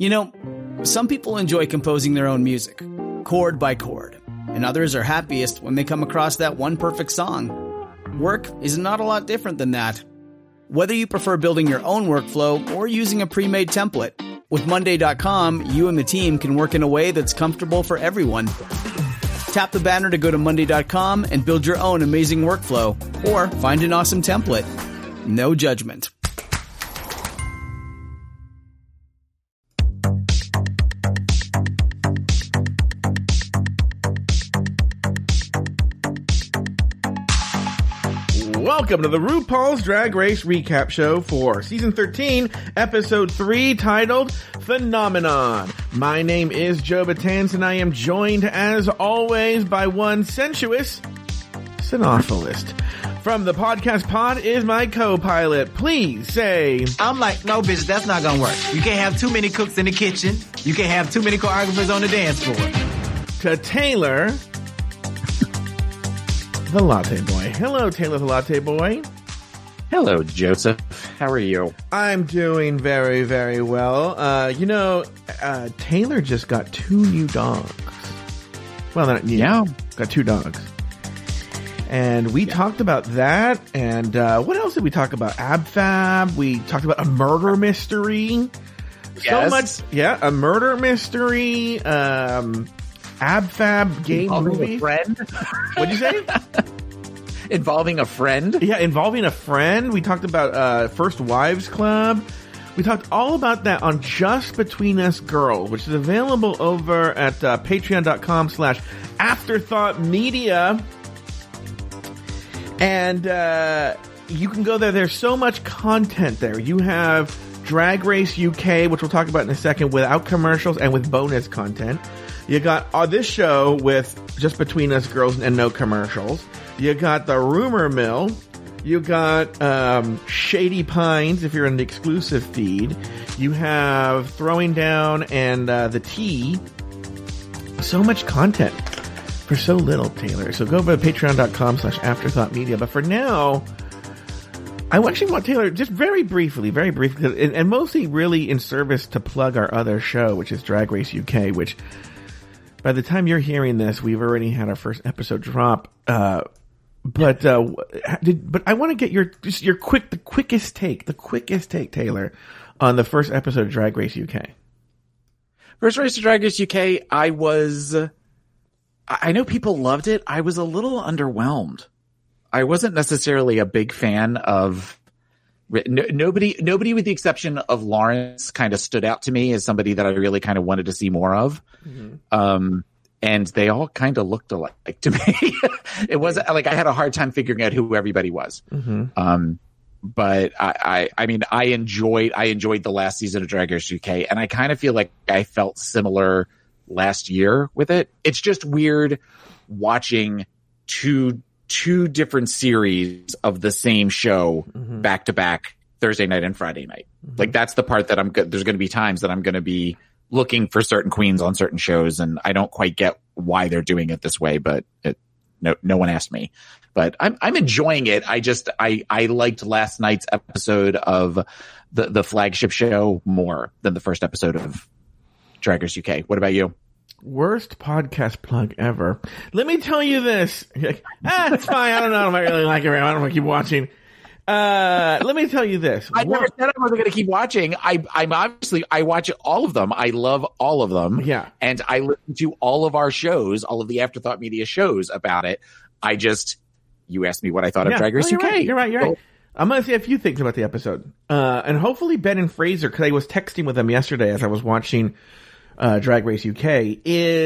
You know, some people enjoy composing their own music, chord by chord, and others are happiest when they come across that one perfect song. Work is not a lot different than that. Whether you prefer building your own workflow or using a pre-made template, with Monday.com, you and the team can work in a way that's comfortable for everyone. Tap the banner to go to Monday.com and build your own amazing workflow, or find an awesome template. No judgment. Welcome to the RuPaul's Drag Race recap show for season 13, episode 3, titled Phenomenon. My name is Joe Batanz, and I am joined, as always, by one sensuous cynophilist. From the podcast pod is my co-pilot. Please say... I'm like, no, bitch, that's not gonna work. You can't have too many cooks in the kitchen. You can't have too many choreographers on the dance floor. To Taylor... the Latte Boy. Hello, Taylor the Latte Boy. Hello, Joseph. How are you? I'm doing very, very well. Taylor just got 2 new dogs. Well, not new. Yeah. Got 2 dogs. And we talked about that. And what else did we talk about? AbFab. We talked about a murder mystery. Yes. So much. Yeah, a murder mystery. AbFab game movie. A friend? What'd you say? Involving a friend? Yeah, involving a friend. We talked about First Wives Club. We talked all about that on Just Between Us Girls, which is available over at patreon.com/afterthoughtmedia. And you can go there. There's so much content there. You have Drag Race UK, which we'll talk about in a second, without commercials and with bonus content. You got this show with Just Between Us Girls and no commercials. You got the Rumor Mill. You got Shady Pines if you're in the exclusive feed. You have Throwing Down and the Tea. So much content for so little, Taylor. So go over to patreon.com/afterthoughtmedia. But for now, I actually want Taylor, just very briefly, and mostly really in service to plug our other show, which is Drag Race UK, which... by the time you're hearing this, we've already had our first episode drop. But I want to get the quickest take, Taylor, on the first episode of Drag Race UK. First Race to Drag Race UK, I know people loved it. I was a little underwhelmed. I wasn't necessarily a big fan of... Nobody with the exception of Lawrence kind of stood out to me as somebody that I really kind of wanted to see more of. Mm-hmm. And they all kind of looked alike to me. It wasn't like I had a hard time figuring out who everybody was. Mm-hmm. But I mean, I enjoyed the last season of Drag Race UK, and I kind of feel like I felt similar last year with it. It's just weird watching two different series of the same show back to back Thursday night and Friday night. Mm-hmm. Like that's the part that there's going to be times that I'm going to be looking for certain queens on certain shows, and I don't quite get why they're doing it this way, but no one asked me. But I'm enjoying it. I liked last night's episode of the flagship show more than the first episode of Drag Race UK. What about you? Worst podcast plug ever. Let me tell you this. It's fine. I don't know. I might really like it. I don't want to keep watching. Let me tell you this. I never said I wasn't going to keep watching. I'm obviously, I watch all of them. I love all of them. Yeah. And I listen to all of our shows, all of the Afterthought Media shows about it. You asked me what I thought of Drag Race UK. You're right. I'm going to say a few things about the episode. And hopefully Ben and Fraser, because I was texting with them yesterday as I was watching Drag Race UK,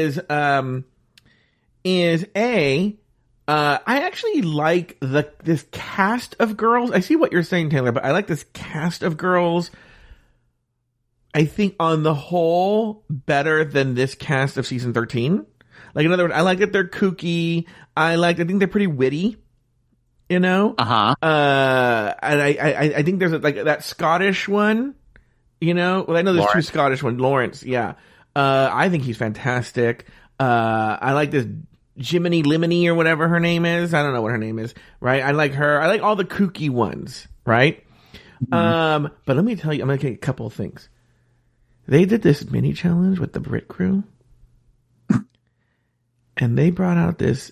I actually like this cast of girls. I see what you're saying, Taylor, but I like this cast of girls. I think on the whole better than this cast of season 13. Like, in other words, I like that they're kooky. I think they're pretty witty. You know? Uh-huh. And I think there's like that Scottish one. You know? Well, I know there's Lawrence. 2 Scottish ones. Lawrence, yeah. I think he's fantastic. I like this Jiminy Limony or whatever her name is. I don't know what her name is, right? I like her. I like all the kooky ones, right? Mm-hmm. But let me tell you, I'm going to take a couple of things. They did this mini challenge with the Brit Crew. And they brought out this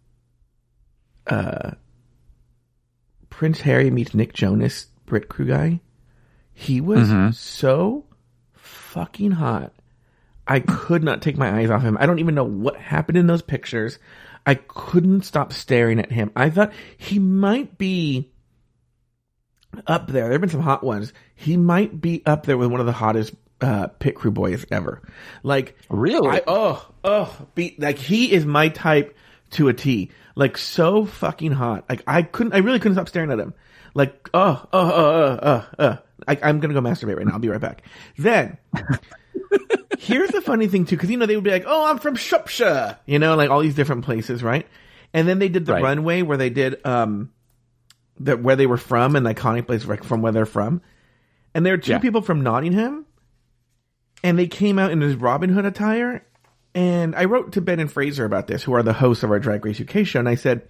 Prince Harry meets Nick Jonas Brit Crew guy. He was so fucking hot. I could not take my eyes off him. I don't even know what happened in those pictures. I couldn't stop staring at him. I thought he might be up there. There have been some hot ones. He might be up there with one of the hottest pit crew boys ever. Like, really? Like, he is my type to a T. Like, so fucking hot. Like, I really couldn't stop staring at him. Like, I'm gonna go masturbate right now. I'll be right back. Then, here's the funny thing too, because they would be like, "Oh, I'm from Shropshire," like all these different places, right? And then they did the runway where they did where they were from, an iconic place from where they're from. And there are two people from Nottingham, and they came out in this Robin Hood attire. And I wrote to Ben and Fraser about this, who are the hosts of our Drag Race UK show, and I said,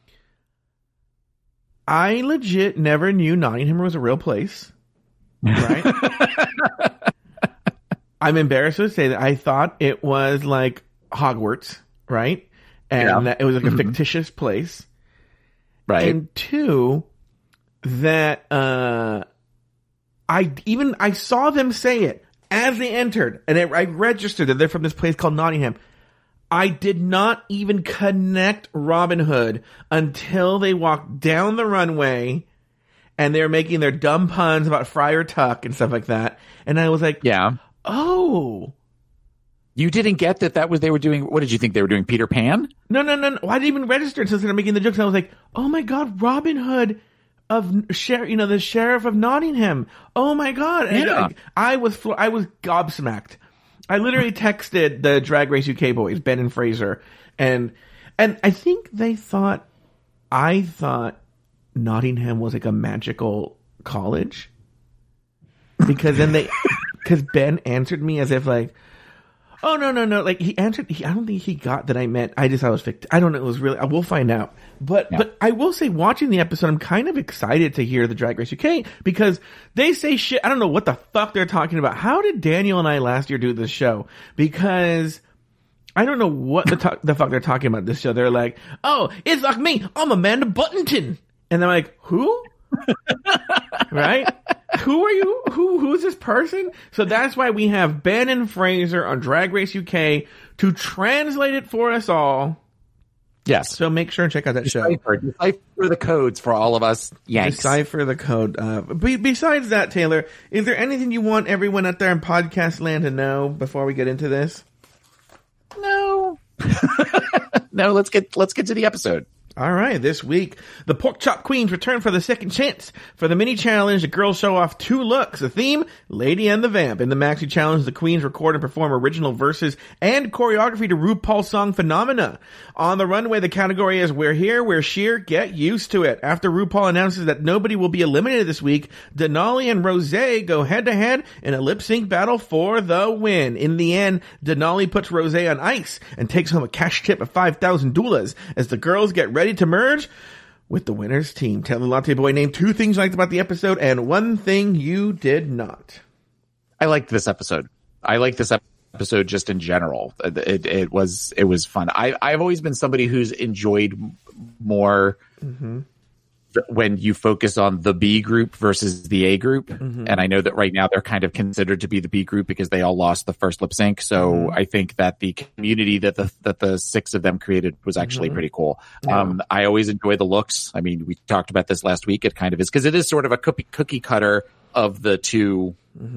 I legit never knew Nottingham was a real place, right? I'm embarrassed to say that I thought it was like Hogwarts, right? And that it was like a fictitious place. Right. And two, that I saw them say it as they entered, and I registered that they're from this place called Nottingham. I did not even connect Robin Hood until they walked down the runway and they were making their dumb puns about Friar Tuck and stuff like that. And I was like, oh. You didn't get that was they were doing, what did you think they were doing, Peter Pan? No. I didn't even register until they were making the jokes. I was like, oh my God, Robin Hood of the sheriff of Nottingham. Oh my God. And I was gobsmacked. I literally texted the Drag Race UK boys, Ben and Fraser, and I think I thought Nottingham was like a magical college, because Ben answered me as if like, oh no, like he answered. I don't think he got that I meant. I just thought it was fictitious. I don't know. It was really. We'll find out. But I will say, watching the episode, I'm kind of excited to hear the Drag Race UK, because they say shit. I don't know what the fuck they're talking about. How did Daniel and I last year do this show? Because I don't know what the fuck they're talking about this show. They're like, oh, it's like me. I'm Amanda Buttonton. And I'm like, who? Right? Who are you? Who's this person? So that's why we have Ben and Fraser on Drag Race UK to translate it for us all. Yes. So make sure and check out that show. Decipher the codes for all of us Yanks. Decipher the code. Besides that, Taylor, is there anything you want everyone out there in podcast land to know before we get into this? No. No, let's get to the episode. All right, this week, the Pork Chop Queens return for the second chance. For the mini challenge, the girls show off 2 looks. The theme, Lady and the Vamp. In the maxi challenge, the queens record and perform original verses and choreography to RuPaul's song Phenomena. On the runway, the category is We're Here, We're Sheer, Get Used to It. After RuPaul announces that nobody will be eliminated this week, Denali and Rosé go head-to-head in a lip-sync battle for the win. In the end, Denali puts Rosé on ice and takes home a cash tip of 5,000 doulas as the girls get ready to merge with the winner's team. Taylor Latte Boy, name 2 things you liked about the episode and 1 thing you did not. I liked this episode. I like this episode just in general. It was fun. I've always been somebody who's enjoyed more when you focus on the B group versus the A group. And I know that right now they're kind of considered to be the B group because they all lost the first lip sync. So I think that the community that the 6 of them created was actually pretty cool. I always enjoy the looks. I mean, we talked about this last week. It kind of is, because it is sort of a cookie cutter of the 2,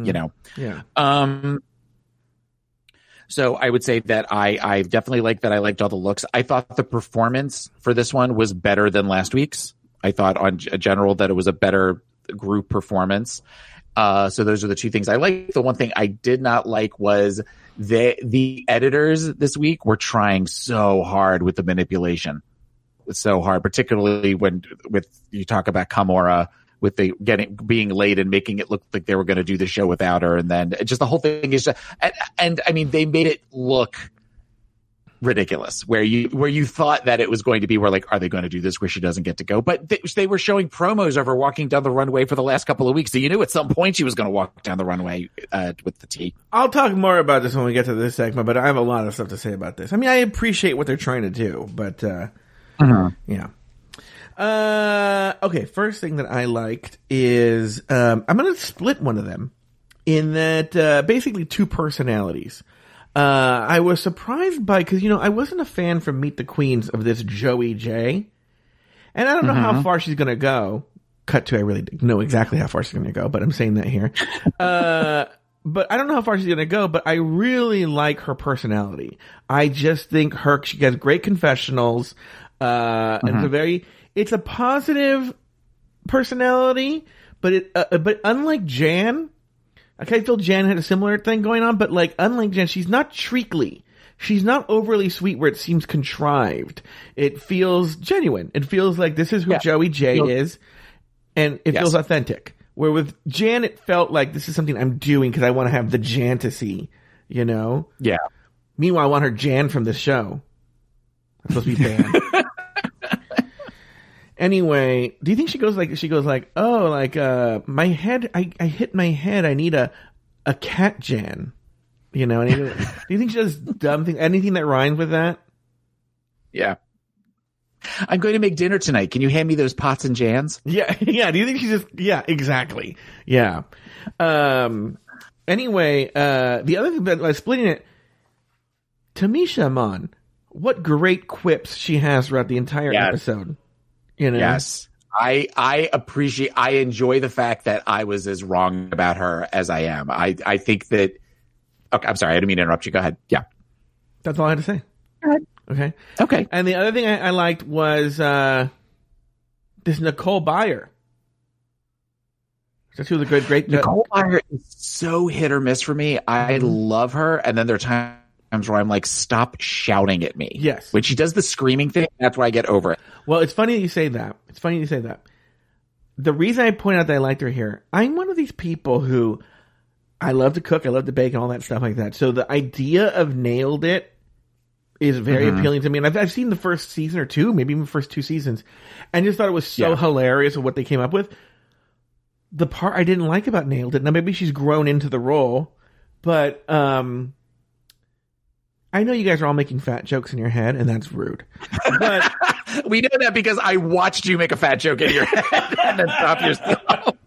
So I would say that I definitely like that. I liked all the looks. I thought the performance for this one was better than last week's. I thought on general that it was a better group performance. So those are the 2 things I liked. The one thing I did not like was the editors this week were trying so hard with the manipulation. It's so hard, particularly with you talk about Kamora with the being late and making it look like they were going to do the show without her. And then just the whole thing is just, and I mean, they made it look ridiculous, where you thought that it was going to be where, like, are they going to do this where she doesn't get to go? But they were showing promos of her walking down the runway for the last couple of weeks, so you knew at some point she was going to walk down the runway with the T. I'll talk more about this when we get to this segment, but I have a lot of stuff to say about this. I mean, I appreciate what they're trying to do, but yeah. Okay, first thing that I liked is I'm going to split one of them in that basically two personalities. I was surprised by, because, I wasn't a fan from Meet the Queens of this Joey J. And I don't know how far she's going to go. Cut to, I really know exactly how far she's going to go, but I'm saying that here. But I don't know how far she's going to go, but I really like her personality. I just think she has great confessionals. And it's a positive personality, but unlike Jan, I feel Jan had a similar thing going on, but unlike Jan, she's not treacly. She's not overly sweet where it seems contrived. It feels genuine. It feels like this is who Joey J is, and it feels authentic. Where with Jan, it felt like this is something I'm doing because I want to have the Jantasy, Yeah. Meanwhile, I want her Jan from this show. I'm supposed to be banned. Anyway, do you think she goes like, my head, I hit my head, I need a cat Jan. Do you think she does dumb things, anything that rhymes with that? Yeah. I'm going to make dinner tonight. Can you hand me those pots and Jans? Yeah. Do you think she just, exactly. Yeah. Anyway, the other thing that I was splitting it, Tamisha Iman, what great quips she has throughout the entire episode. Yes. I enjoy the fact that I was as wrong about her as I am. I think that, okay, I'm sorry, I didn't mean to interrupt you. Go ahead. Yeah. That's all I had to say. All right. Okay. And the other thing I liked was, this Nicole Byer. She was a great Nicole Byer is so hit or miss for me. I love her. And then there are times where I'm like, stop shouting at me. Yes. When she does the screaming thing, that's where I get over it. Well, it's funny that you say that. The reason I point out that I liked her here, I'm one of these people who I love to cook, I love to bake and all that stuff like that. So the idea of Nailed It is very appealing to me. And I've seen the first season or two, maybe even the first two seasons, and just thought it was so hilarious of what they came up with. The part I didn't like about Nailed It, now maybe she's grown into the role, but I know you guys are all making fat jokes in your head, and that's rude. But we know that because I watched you make a fat joke in your head and then stop yourself.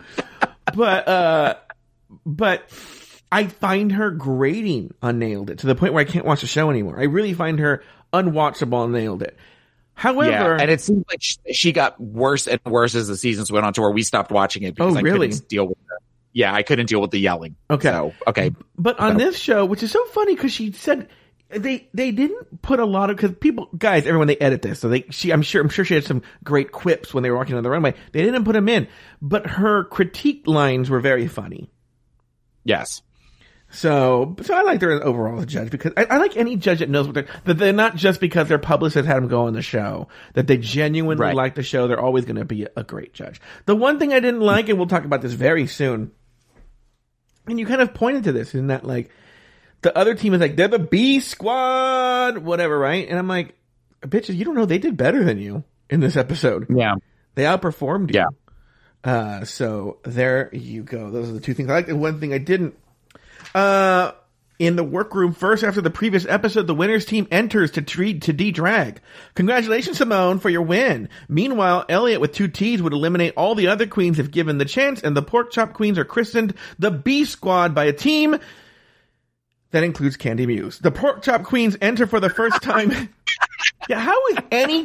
But I find her grating on Nailed It to the point where I can't watch the show anymore. I really find her unwatchable on Nailed It. However, and it seems like she got worse and worse as the seasons went on to where we stopped watching it because I couldn't deal with her. Yeah, I couldn't deal with the yelling. Okay. So, okay. But on this show, which is so funny because she said they didn't put a lot of, because everyone, they edit this. So I'm sure she had some great quips when they were walking on the runway. They didn't put them in, but her critique lines were very funny. Yes. So I like her overall as a judge because I like any judge that knows that they're not just because their publicist had them go on the show, that they genuinely like the show. They're always going to be a great judge. The one thing I didn't like, and we'll talk about this very soon, and you kind of pointed to this, in that the other team is like, they're the B squad, whatever, right? And I'm like, bitches, you don't know they did better than you in this episode. Yeah. They outperformed you. Yeah. So there you go. Those are the two things I liked. And one thing I didn't. In the workroom, first after the previous episode, the winners team enters to D-Drag. Congratulations, Simone, for your win. Meanwhile, Elliot with 2 T's would eliminate all the other queens if given the chance, and the Pork Chop Queens are christened the B Squad by a team that includes Candy Muse. The Pork Chop Queens enter for the first time. Yeah, how is any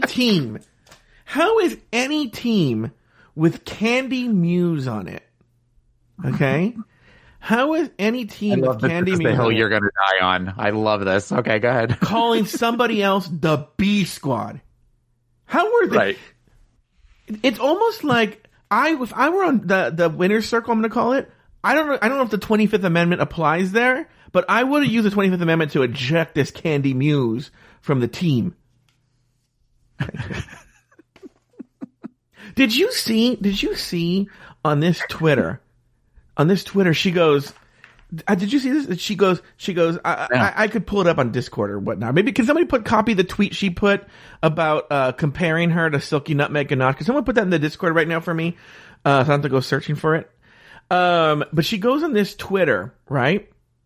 team with Candy Muse on it? Okay? How is any team with Candy Muse the hill you're going to die on? I love this. Okay, go ahead. calling somebody else the B Squad? How were they? Right. It's almost like if I were on the winner's circle, I'm going to call it. I don't know if the 25th Amendment applies there, but I would have used the 25th Amendment to eject this Candy Muse from the team. Did you see on this Twitter? On this Twitter, she goes, Did you see this? She goes, I could pull it up on Discord or whatnot. Maybe, can somebody copy the tweet she put about, comparing her to Silky Nutmeg Ganache? Can someone put that in the Discord right now for me? So I don't have to go searching for it. But she goes on this Twitter, right?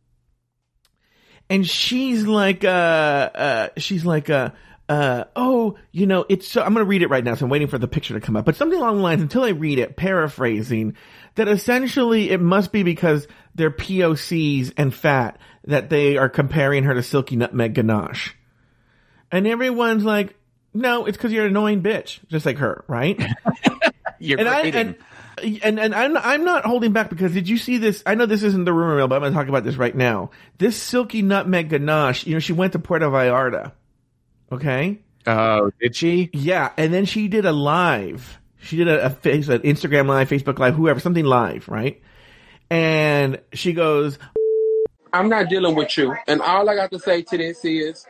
And she's like, oh, it's so, I'm going to read it right now. So I'm waiting for the picture to come up, but something along the lines, until I read it, paraphrasing, that essentially it must be because they're POCs and fat that they are comparing her to Silky Nutmeg Ganache. And everyone's like, no, it's because you're an annoying bitch, just like her, right? I'm not holding back, because did you see this? I know this isn't the rumor mill, but I'm going to talk about this right now. This Silky Nutmeg Ganache, she went to Puerto Vallarta. Okay. Oh, did she? Yeah. And then she did a live. She did an Instagram live, Facebook live, whoever, something live, right? And she goes, I'm not dealing with you. And all I got to say to this is,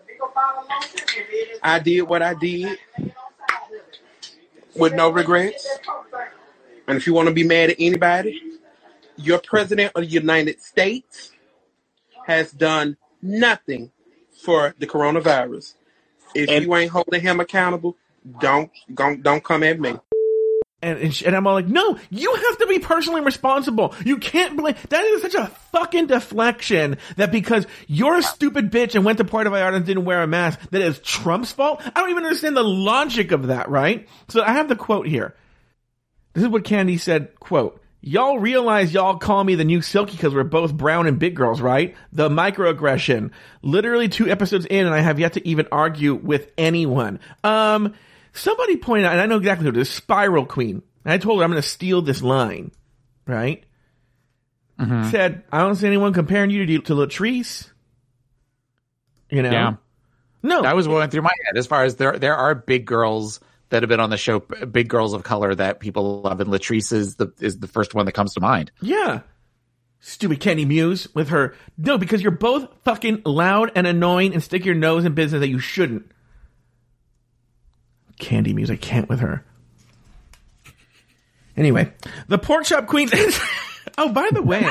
I did what I did with no regrets. And if you want to be mad at anybody, your president of the United States has done nothing for the coronavirus. If you ain't holding him accountable, don't come at me. And I'm all like, no, you have to be personally responsible. You can't blame. That is such a fucking deflection that because you're a stupid bitch and went to Puerto Vallarta and didn't wear a mask, that is Trump's fault. I don't even understand the logic of that, right? So I have the quote here. This is what Candy said, quote, "Y'all realize y'all call me the new Silky because we're both brown and big girls, right? The microaggression. Literally 2 episodes in and I have yet to even argue with anyone." Somebody pointed out, and I know exactly who it is, Spiral Queen. And I told her I'm going to steal this line, right? Mm-hmm. Said, I don't see anyone comparing you to Latrice. You know? Yeah. No. That was going through my head as far as there are big girls that have been on the show, big girls of color that people love, and Latrice is the first one that comes to mind. Yeah. Stupid Candy Muse with her. No, because you're both fucking loud and annoying and stick your nose in business that you shouldn't. Candy Muse, I can't with her. Anyway, the Pork Chop Queen. Oh, by the way,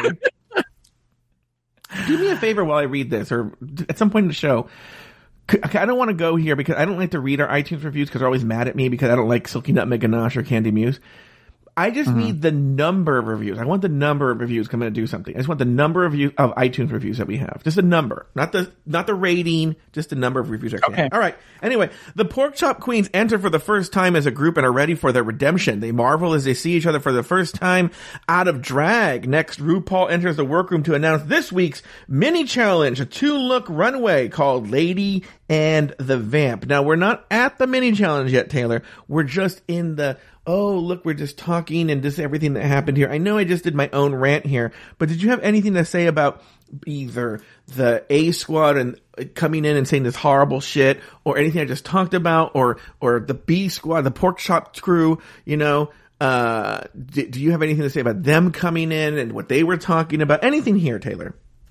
do me a favor while I read this, or at some point in the show. I don't want to go here because I don't like to read our iTunes reviews because they're always mad at me because I don't like Silky Nutmeg Ganache or Candy Muse. I just need the number of reviews. I want the number of reviews. I'm going to do something. I just want the number of iTunes reviews that we have. Just a number. Not the rating, just the number of reviews. Okay. All right. Anyway, the Pork Chop Queens enter for the first time as a group and are ready for their redemption. They marvel as they see each other for the first time out of drag. Next, RuPaul enters the workroom to announce this week's mini challenge, a 2-look runway called Lady and the Vamp. Now, we're not at the mini challenge yet, Taylor. We're just in the, oh, look, we're just talking and just everything that happened here. I know I just did my own rant here, but did you have anything to say about either the A Squad and coming in and saying this horrible shit, or anything I just talked about, or the B Squad, the Pork Chop crew, you know? Do you have anything to say about them coming in and what they were talking about? Anything here, Taylor?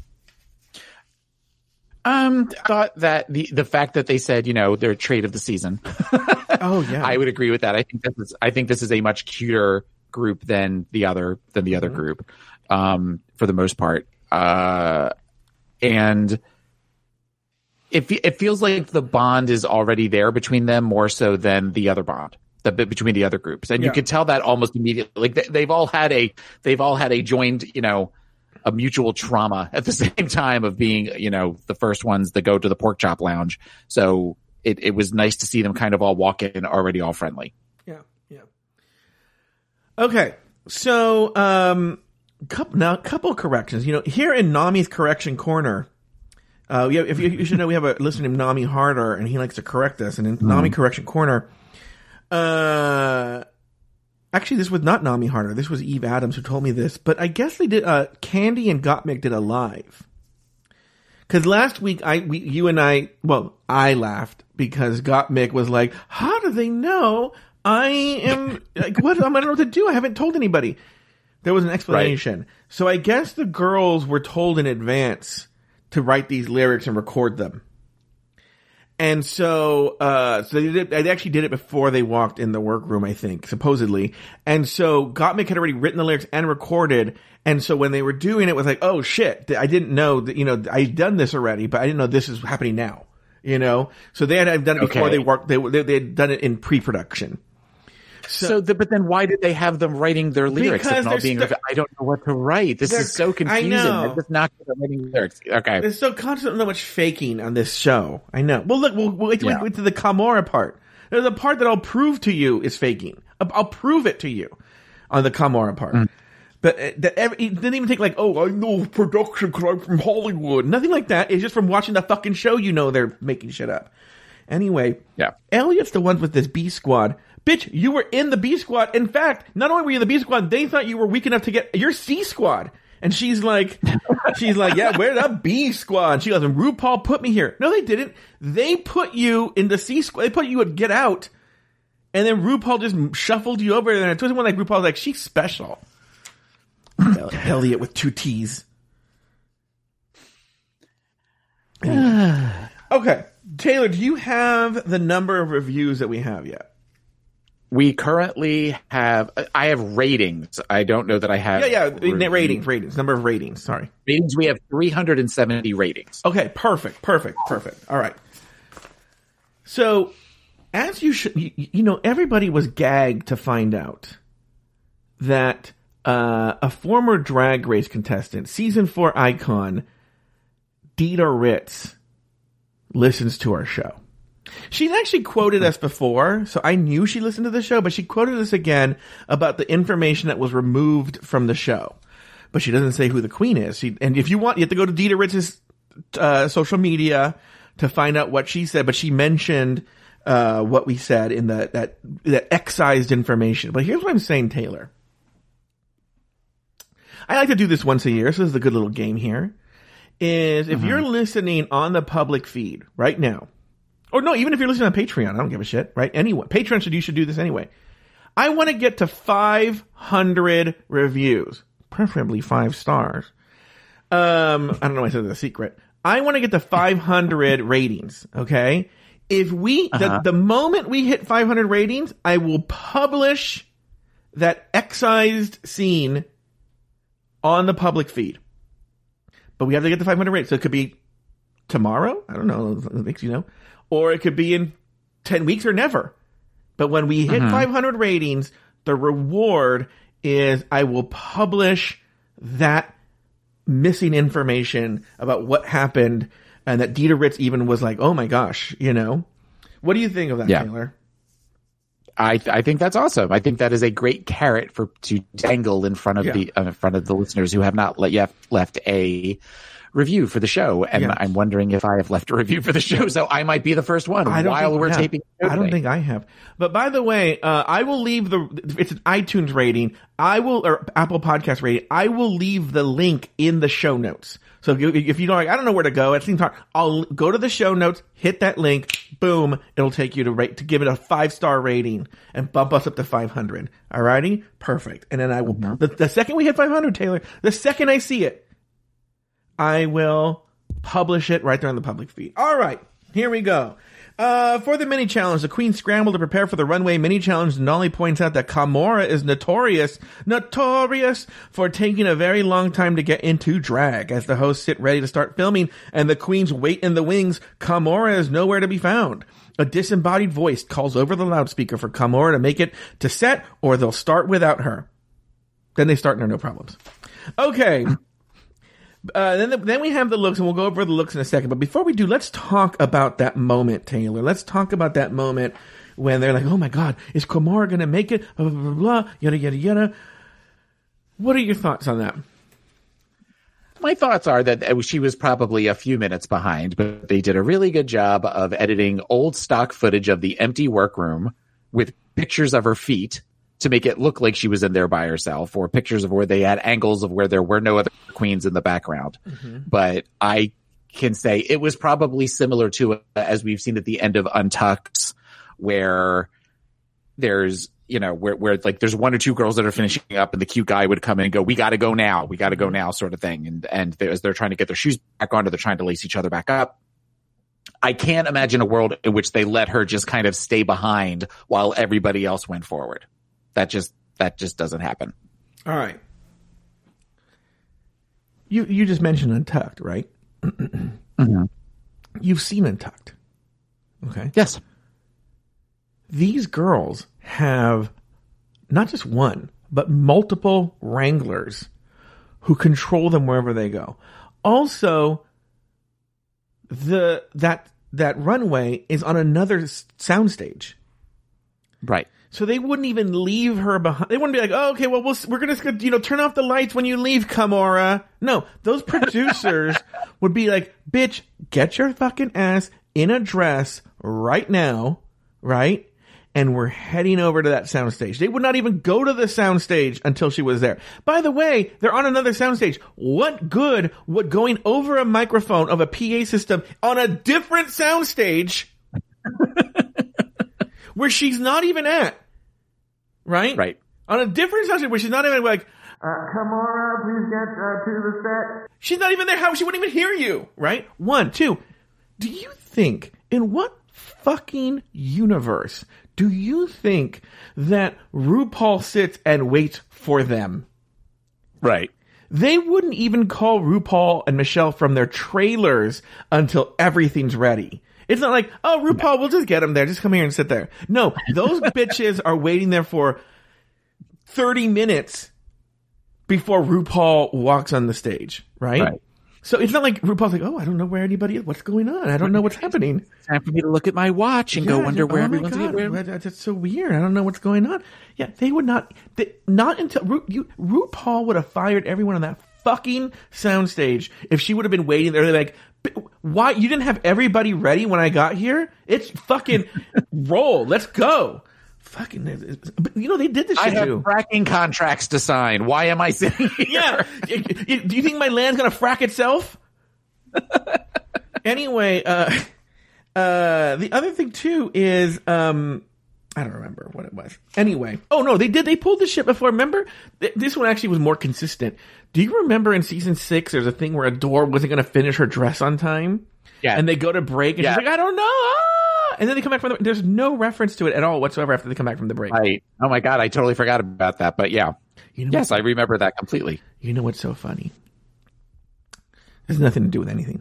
I thought that the fact that they said, you know, they're trade of the season. Oh yeah, I would agree with that. I think this is a much cuter group than the other group, for the most part. And it feels like the bond is already there between them more so than the other bond, between the other groups, and you could tell that almost immediately. Like they've all had a joined, you know, a mutual trauma at the same time of being, you know, the first ones that go to the Pork Chop Lounge. So it was nice to see them kind of all walk in already all friendly. Yeah. Yeah. Okay. So, a couple of corrections, you know, here in Nami's correction corner, if you should know, we have a listener named Nami Harder and he likes to correct us. And in Nami correction corner, actually, this was not Nami Harder. This was Eve Adams who told me this. But I guess they did. Candy and Gottmik did a live. Because last week, I laughed because Gottmik was like, "How do they know I am? Like, what? I don't know what to do. I haven't told anybody." There was an explanation. Right. So I guess the girls were told in advance to write these lyrics and record them. And so they actually did it before they walked in the workroom, I think, supposedly. And so Gottmik had already written the lyrics and recorded. And so when they were doing it, it was like, oh shit, I didn't know that, I'd done this already, but I didn't know this is happening now, So they had done it before they worked, they had done it in pre-production. But then why did they have them writing their lyrics? Because I don't know what to write. This is so confusing. I know. They're just not good at writing lyrics. Okay. There's so constantly so much faking on this show. I know. Well, look, we'll wait to the Kamora part. There's a part that I'll prove to you is faking. I'll prove it to you on the Kamora part. Mm. But it didn't even take I know production because I'm from Hollywood. Nothing like that. It's just from watching the fucking show, they're making shit up. Anyway, Elliot's the one with this B Squad. Bitch, you were in the B Squad. In fact, not only were you in the B Squad, they thought you were weak enough to get your C Squad. And she's like, yeah, where's the B Squad? She goes, and RuPaul put me here. No, they didn't. They put you in the C Squad. They put you at Get Out. And then RuPaul just shuffled you over there. And it was one RuPaul's like, she's special. Elliot with 2 T's. Okay. Taylor, do you have the number of reviews that we have yet? We currently have, I have ratings. I don't know that I have. Ratings, number of ratings. Sorry. Ratings, we have 370 ratings. Okay, perfect. All right. So, as you should, everybody was gagged to find out that a former Drag Race contestant, season 4 icon, Dita Ritz, listens to our show. She's actually quoted us before, so I knew she listened to the show, but she quoted us again about the information that was removed from the show. But she doesn't say who the queen is. And if you want, you have to go to Dita Ritz's social media to find out what she said, but she mentioned what we said in that excised information. But here's what I'm saying, Taylor. I like to do this once a year, so this is a good little game here. Is if you're listening on the public feed right now, or no, even if you're listening on Patreon, I don't give a shit, right? Anyway, Patreon you should do this anyway. I want to get to 500 reviews, preferably 5 stars. I don't know why I said that's a secret. I want to get to 500 ratings, okay? If the moment we hit 500 ratings, I will publish that excised scene on the public feed. But we have to get to 500 ratings, so it could be tomorrow. I don't know. It makes or it could be in 10 weeks or never. But when we hit 500 ratings, the reward is I will publish that missing information about what happened, and that Dita Ritz even was like, oh my gosh, What do you think of that, Taylor? I think that's awesome. I think that is a great carrot to dangle in front of the listeners who have not yet left a review for the show, and I'm wondering if I have left a review for the show, so I might be the first one while we're taping. I don't think I have. But by the way, I will leave it's an iTunes rating. Or Apple Podcast rating. I will leave the link in the show notes. So if you don't I don't know where to go. It seems hard. I'll go to the show notes, hit that link, boom, it'll take you to give it a 5-star rating and bump us up to 500. Alrighty? Perfect. And then I will, the second we hit 500, Taylor, the second I see it, I will publish it right there on the public feed. All right, here we go. For the mini challenge, the queen scrambled to prepare for the runway mini challenge. Nolly points out that Kamora is notorious for taking a very long time to get into drag. As the hosts sit ready to start filming and the queens wait in the wings, Kamora is nowhere to be found. A disembodied voice calls over the loudspeaker for Kamora to make it to set, or they'll start without her. Then they start, no problems. Okay. Then we have the looks, and we'll go over the looks in a second. But before we do, let's talk about that moment, Taylor. Let's talk about that moment when they're like, oh my God, is Kamora going to make it? Blah, blah, blah, blah, yada, yada, yada. What are your thoughts on that? My thoughts are that she was probably a few minutes behind, but they did a really good job of editing old stock footage of the empty workroom with pictures of her feet to make it look like she was in there by herself, or pictures of where they had angles of where there were no other queens in the background. But I can say it was probably similar to as we've seen at the end of Untucked, where there's, where like there's 1 or 2 girls that are finishing up and the cute guy would come in and go, we got to go now sort of thing. And as they're trying to get their shoes back on, or they're trying to lace each other back up. I can't imagine a world in which they let her just kind of stay behind while everybody else went forward. That just doesn't happen. All right. You just mentioned Untucked, right? Mm-hmm. You've seen Untucked. Okay. Yes. These girls have not just one, but multiple wranglers who control them wherever they go. Also, that runway is on another soundstage. Right. So they wouldn't even leave her behind. They wouldn't be like, oh, okay, well, we're going to, turn off the lights when you leave, Kimora. No, those producers would be like, bitch, get your fucking ass in a dress right now, right? And we're heading over to that soundstage. They would not even go to the soundstage until she was there. By the way, they're on another soundstage. What good would going over a microphone of a PA system on a different soundstage where she's not even at? Right? Right. On a different soundstage where she's not even like, Kimora, please get to the set. She's not even there. How? She wouldn't even hear you. Right? 1, 2. Do you think, in what fucking universe do you think that RuPaul sits and waits for them? Right. They wouldn't even call RuPaul and Michelle from their trailers until everything's ready. It's not like, oh, RuPaul, we'll just get them there. Just come here and sit there. No, those bitches are waiting there for 30 minutes before RuPaul walks on the stage, right? So it's not like RuPaul's like, oh, I don't know where anybody is. What's going on? I don't know what's happening. It's time for me to look at my watch and go wonder where everyone's going. That's so weird. I don't know what's going on. Yeah, they would not. Not until RuPaul would have fired everyone on that fucking soundstage if she would have been waiting there. They're like, why? You didn't have everybody ready when I got here? It's fucking roll. Let's go. Fucking, they did this shit too. I have fracking contracts to sign. Why am I sitting here? Yeah. Do you think my land's gonna frack itself? Anyway, the other thing too is, I don't remember what it was. Anyway. Oh no, they pulled this shit before. Remember? This one actually was more consistent. Do you remember in season 6, there's a thing where Adore wasn't gonna finish her dress on time? Yeah. And they go to break and she's like, I don't know. And then they come back from there's no reference to it at all whatsoever after they come back from the break. Right. Oh my God, I totally forgot about that. But yeah. Yes, I remember that completely. You know what's so funny? It has nothing to do with anything.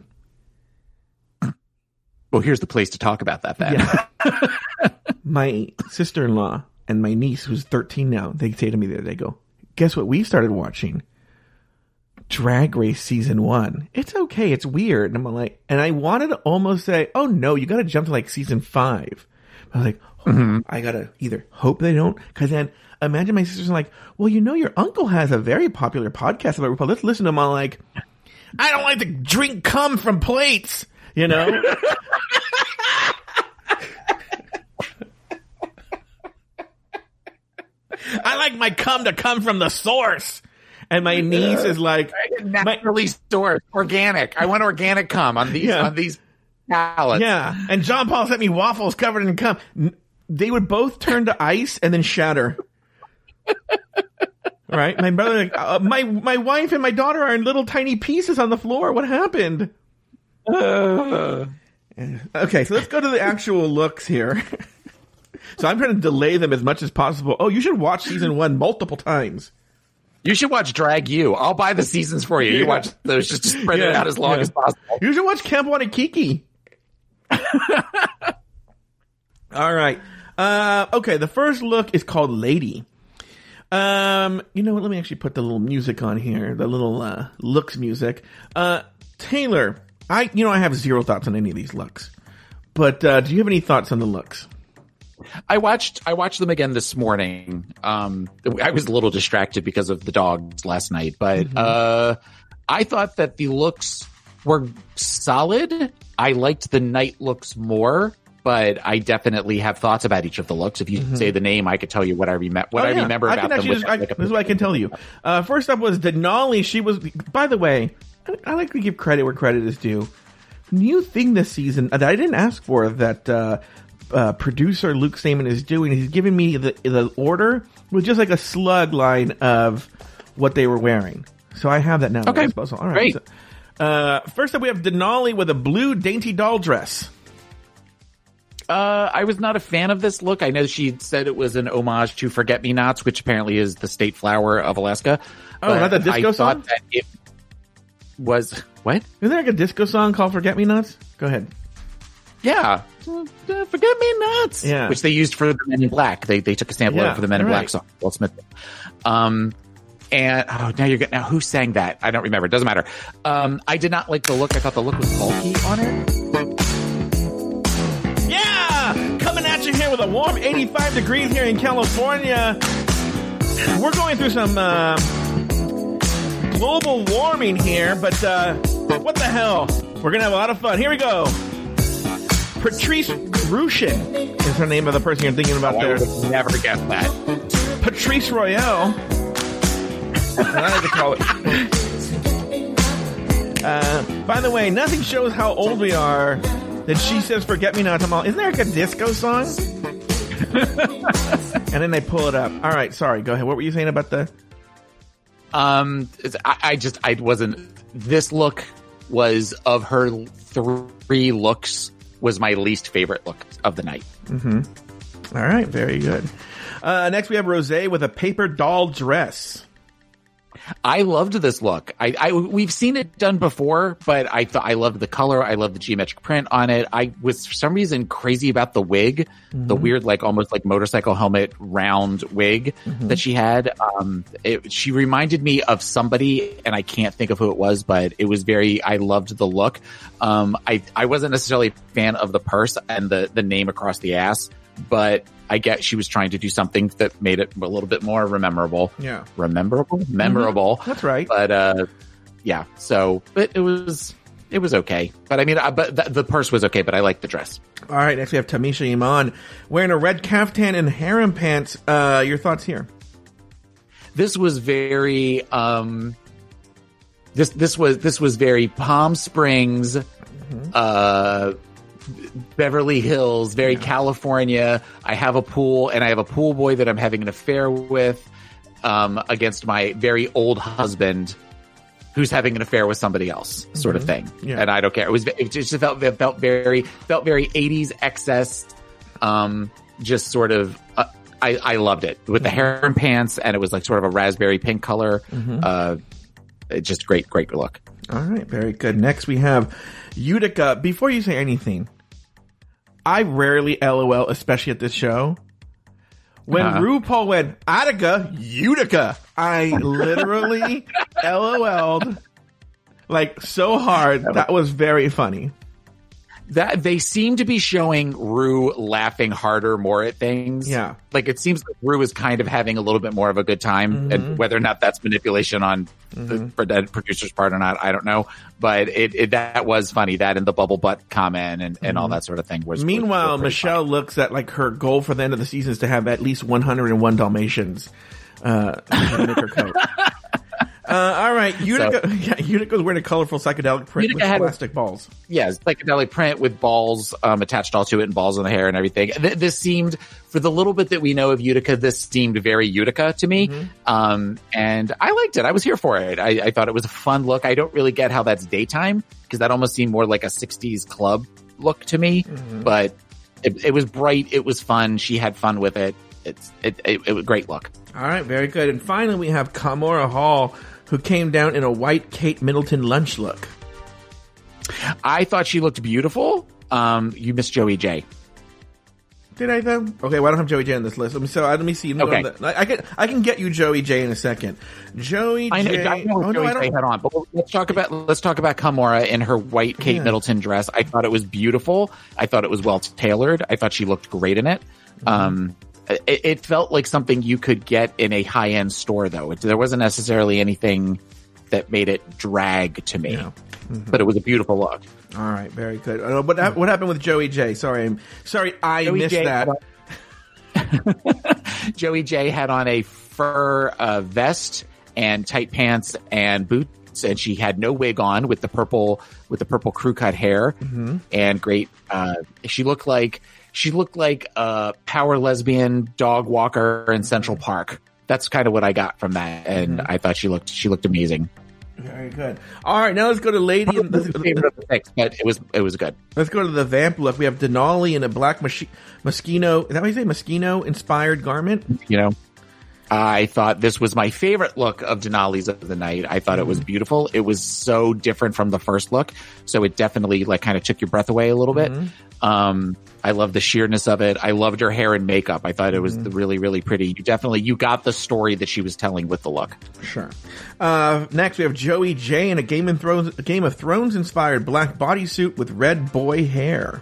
Well, here's the place to talk about that then. Yeah. My sister-in-law and my niece, who's 13 now, they say to me the other day, they go, guess what we started watching? Drag Race season 1. It's okay. It's weird. And I'm like, and I wanted to almost say, oh no, you got to jump to like season 5. I was like, I got to either hope they don't, because then imagine my sister's like, well, your uncle has a very popular podcast about RuPaul. Let's listen to him. I'm like, I don't like to drink cum from plates, I like my cum to come from the source. And my niece is like, naturally sourced, organic. I want organic cum on these pallets. Yeah. And John Paul sent me waffles covered in cum. They would both turn to ice and then shatter. Right? My brother, my wife and my daughter are in little tiny pieces on the floor. What happened? Okay, so let's go to the actual looks here. So I'm trying to delay them as much as possible. Oh, you should watch season 1 multiple times. You should watch Drag You. I'll buy the seasons for you. You watch those, just spread it out as long as possible. You should watch Camp Wanakiki. All right. Okay, the first look is called Lady. You know what? Let me actually put the little music on here. The little looks music. Taylor, I have zero thoughts on any of these looks. But do you have any thoughts on the looks? I watched them again this morning. I was a little distracted because of the dogs last night, but I thought that the looks were solid. I liked the night looks more, but I definitely have thoughts about each of the looks. If you say the name, I could tell you what I remember about them. This is what I can tell you. First up was Denali. She was, by the way, I like to give credit where credit is due. New thing this season that I didn't ask for, that producer Luke Stamen is doing. He's giving me the order with just like a slug line of what they were wearing. So I have that now. Okay. All right. Great. So, first up, we have Denali with a blue dainty doll dress. I was not a fan of this look. I know she said it was an homage to Forget-Me-Nots, which apparently is the state flower of Alaska. Oh, not the disco song? That it was what? Isn't there like a disco song called Forget Me Nots? Go ahead. Yeah. Forget-Me-Nots. Yeah. Which they used for the Men in Black. They took a sample of it for the Men in Black song. Will Smith. And now who sang that? I don't remember. It doesn't matter. I did not like the look. I thought the look was bulky on it. Yeah! Coming at you here with a warm 85 degrees here in California. We're going through some global warming here, but what the hell? We're going to have a lot of fun. Here we go. Patrice Rushen is her name of the person you're thinking about there. I would have never guessed that. Patrice Royale. I like to call it. By the way, nothing shows how old we are that she says Forget-Me-Nots. Isn't there like a disco song? And then they pull it up. All right, sorry. Go ahead. What were you saying about the... I wasn't... This look was, of her 3 looks, was my least favorite look of the night. Mm-hmm. All right, very good. Next, we have Rosé with a paper doll dress. I loved this look. We've seen it done before, but I loved the color. I loved the geometric print on it. I was for some reason crazy about the wig, the weird, like almost like motorcycle helmet round wig that she had. She reminded me of somebody, and I can't think of who it was, but it was I loved the look. I wasn't necessarily a fan of the purse and the name across the ass, but I get she was trying to do something that made it a little bit more memorable. Yeah. Memorable. That's right. But, yeah. So, but it was okay. But I mean, the purse was okay, but I liked the dress. All right. Next we have Tamisha Iman wearing a red caftan and harem pants. Your thoughts here? This was very, this was very Palm Springs, Beverly Hills, very California. I have a pool, and I have a pool boy that I'm having an affair with, against my very old husband, who's having an affair with somebody else, sort of thing. Yeah. And I don't care. It just felt very 80s excess. Just sort of, I loved it with the harem pants, and it was like sort of a raspberry pink color. Just great look. All right, very good. Next we have Utica. Before you say anything, I rarely LOL, especially at this show. When RuPaul went, Attica, Utica, I literally LOL'd like so hard. That was very funny. That they seem to be showing Rue laughing harder more at things. Yeah. Like it seems like Rue is kind of having a little bit more of a good time, and whether or not that's manipulation on the producer's part or not, I don't know. But that was funny. That and the bubble butt comment and all that sort of thing was. Meanwhile, Michelle looks at like her goal for the end of the season is to have at least 101 Dalmatians make her coat. All right, Utica. Utica's wearing a colorful psychedelic print with plastic balls. Yes, psychedelic print with balls attached all to it and balls in the hair and everything. This seemed, for the little bit that we know of Utica, this seemed very Utica to me. And I liked it. I was here for it. I thought it was a fun look. I don't really get how that's daytime, because that almost seemed more like a 60s club look to me. But it was bright. It was fun. She had fun with it. It was a great look. All right, very good. And finally, we have Kamora Hall, who came down in a white Kate Middleton lunch look. I thought she looked beautiful. You missed Joey J. Did I though? Okay, well I don't have Joey J on this list. Let me see. Okay. I can get you Joey J in a second. Joey J. I know Joey J had on, but let's talk about Kamora in her white Kate Middleton dress. I thought it was beautiful. I thought it was well tailored. I thought she looked great in it. It felt like something you could get in a high-end store, though. There wasn't necessarily anything that made it drag to me, but it was a beautiful look. All right, very good. What happened with Joey J? Sorry, I missed that. Joey J had on a fur vest and tight pants and boots, and she had no wig on with the purple crew cut hair and great. She looked like a power lesbian dog walker in Central Park. That's kind of what I got from that, and I thought she looked amazing. Very good. All right, now let's go to Lady. Favorite of the six, but it was good. Let's go to the vamp look. We have Denali in a black Moschino. Is that what you say? Moschino inspired garment. You know, I thought this was my favorite look of Denali's of the night. I thought it was beautiful. It was so different from the first look, so it definitely like kind of took your breath away a little bit. I love the sheerness of it. I loved her hair and makeup. I thought it was really, really pretty. You got the story that she was telling with the look. Sure. Next, we have Joey J in a Game of Thrones inspired black bodysuit with red boy hair.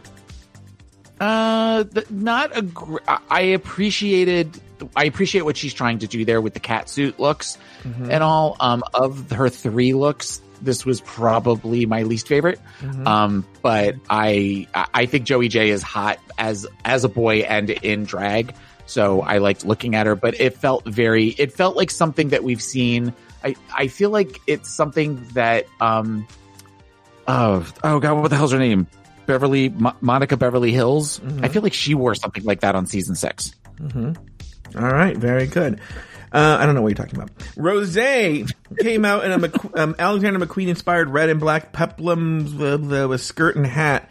I appreciate what she's trying to do there with the catsuit looks and all. Of her three looks, this was probably my least favorite. But I think Joey J is hot as a boy and in drag. So I liked looking at her, but it felt like something that we've seen. I feel like it's something that, oh God, what the hell's her name? Monica Beverly Hills. I feel like she wore something like that on season 6. All right. Very good. I don't know what you're talking about. Rosé came out in a Alexander McQueen inspired red and black peplums with skirt and hat.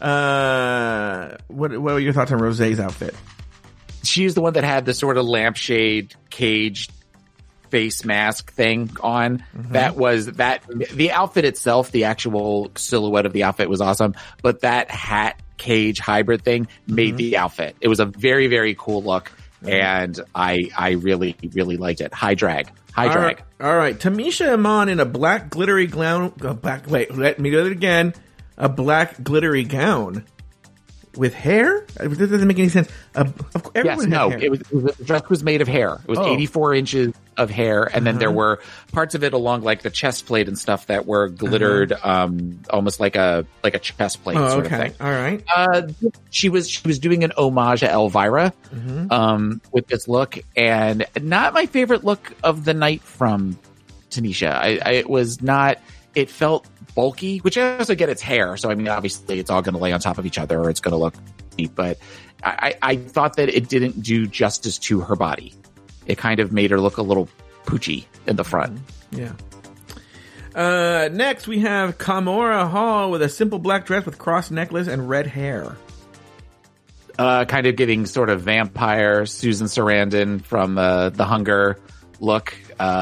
What were your thoughts on Rosé's outfit? She's the one that had the sort of lampshade cage face mask thing on. The outfit itself, the actual silhouette of the outfit was awesome, but that hat cage hybrid thing made the outfit. It was a very, very cool look. And I really, really liked it. High drag. All right. Tamisha Iman in a black glittery gown. Let me do it again. A black glittery gown with hair? This doesn't make any sense. Hair. The dress was made of hair. It was 84 inches of hair, and then there were parts of it along like the chest plate and stuff that were glittered, almost like a chest plate sort of thing. All right. She was doing an homage to Elvira with this look, and not my favorite look of the night from Tanisha. It was not. It felt bulky, which I also get, it's hair. So, I mean, obviously it's all going to lay on top of each other or it's going to look neat. But I thought that it didn't do justice to her body. It kind of made her look a little poochy in the front. Yeah. Next, we have Kamora Hall with a simple black dress with cross necklace and red hair. Kind of giving sort of vampire Susan Sarandon from The Hunger look.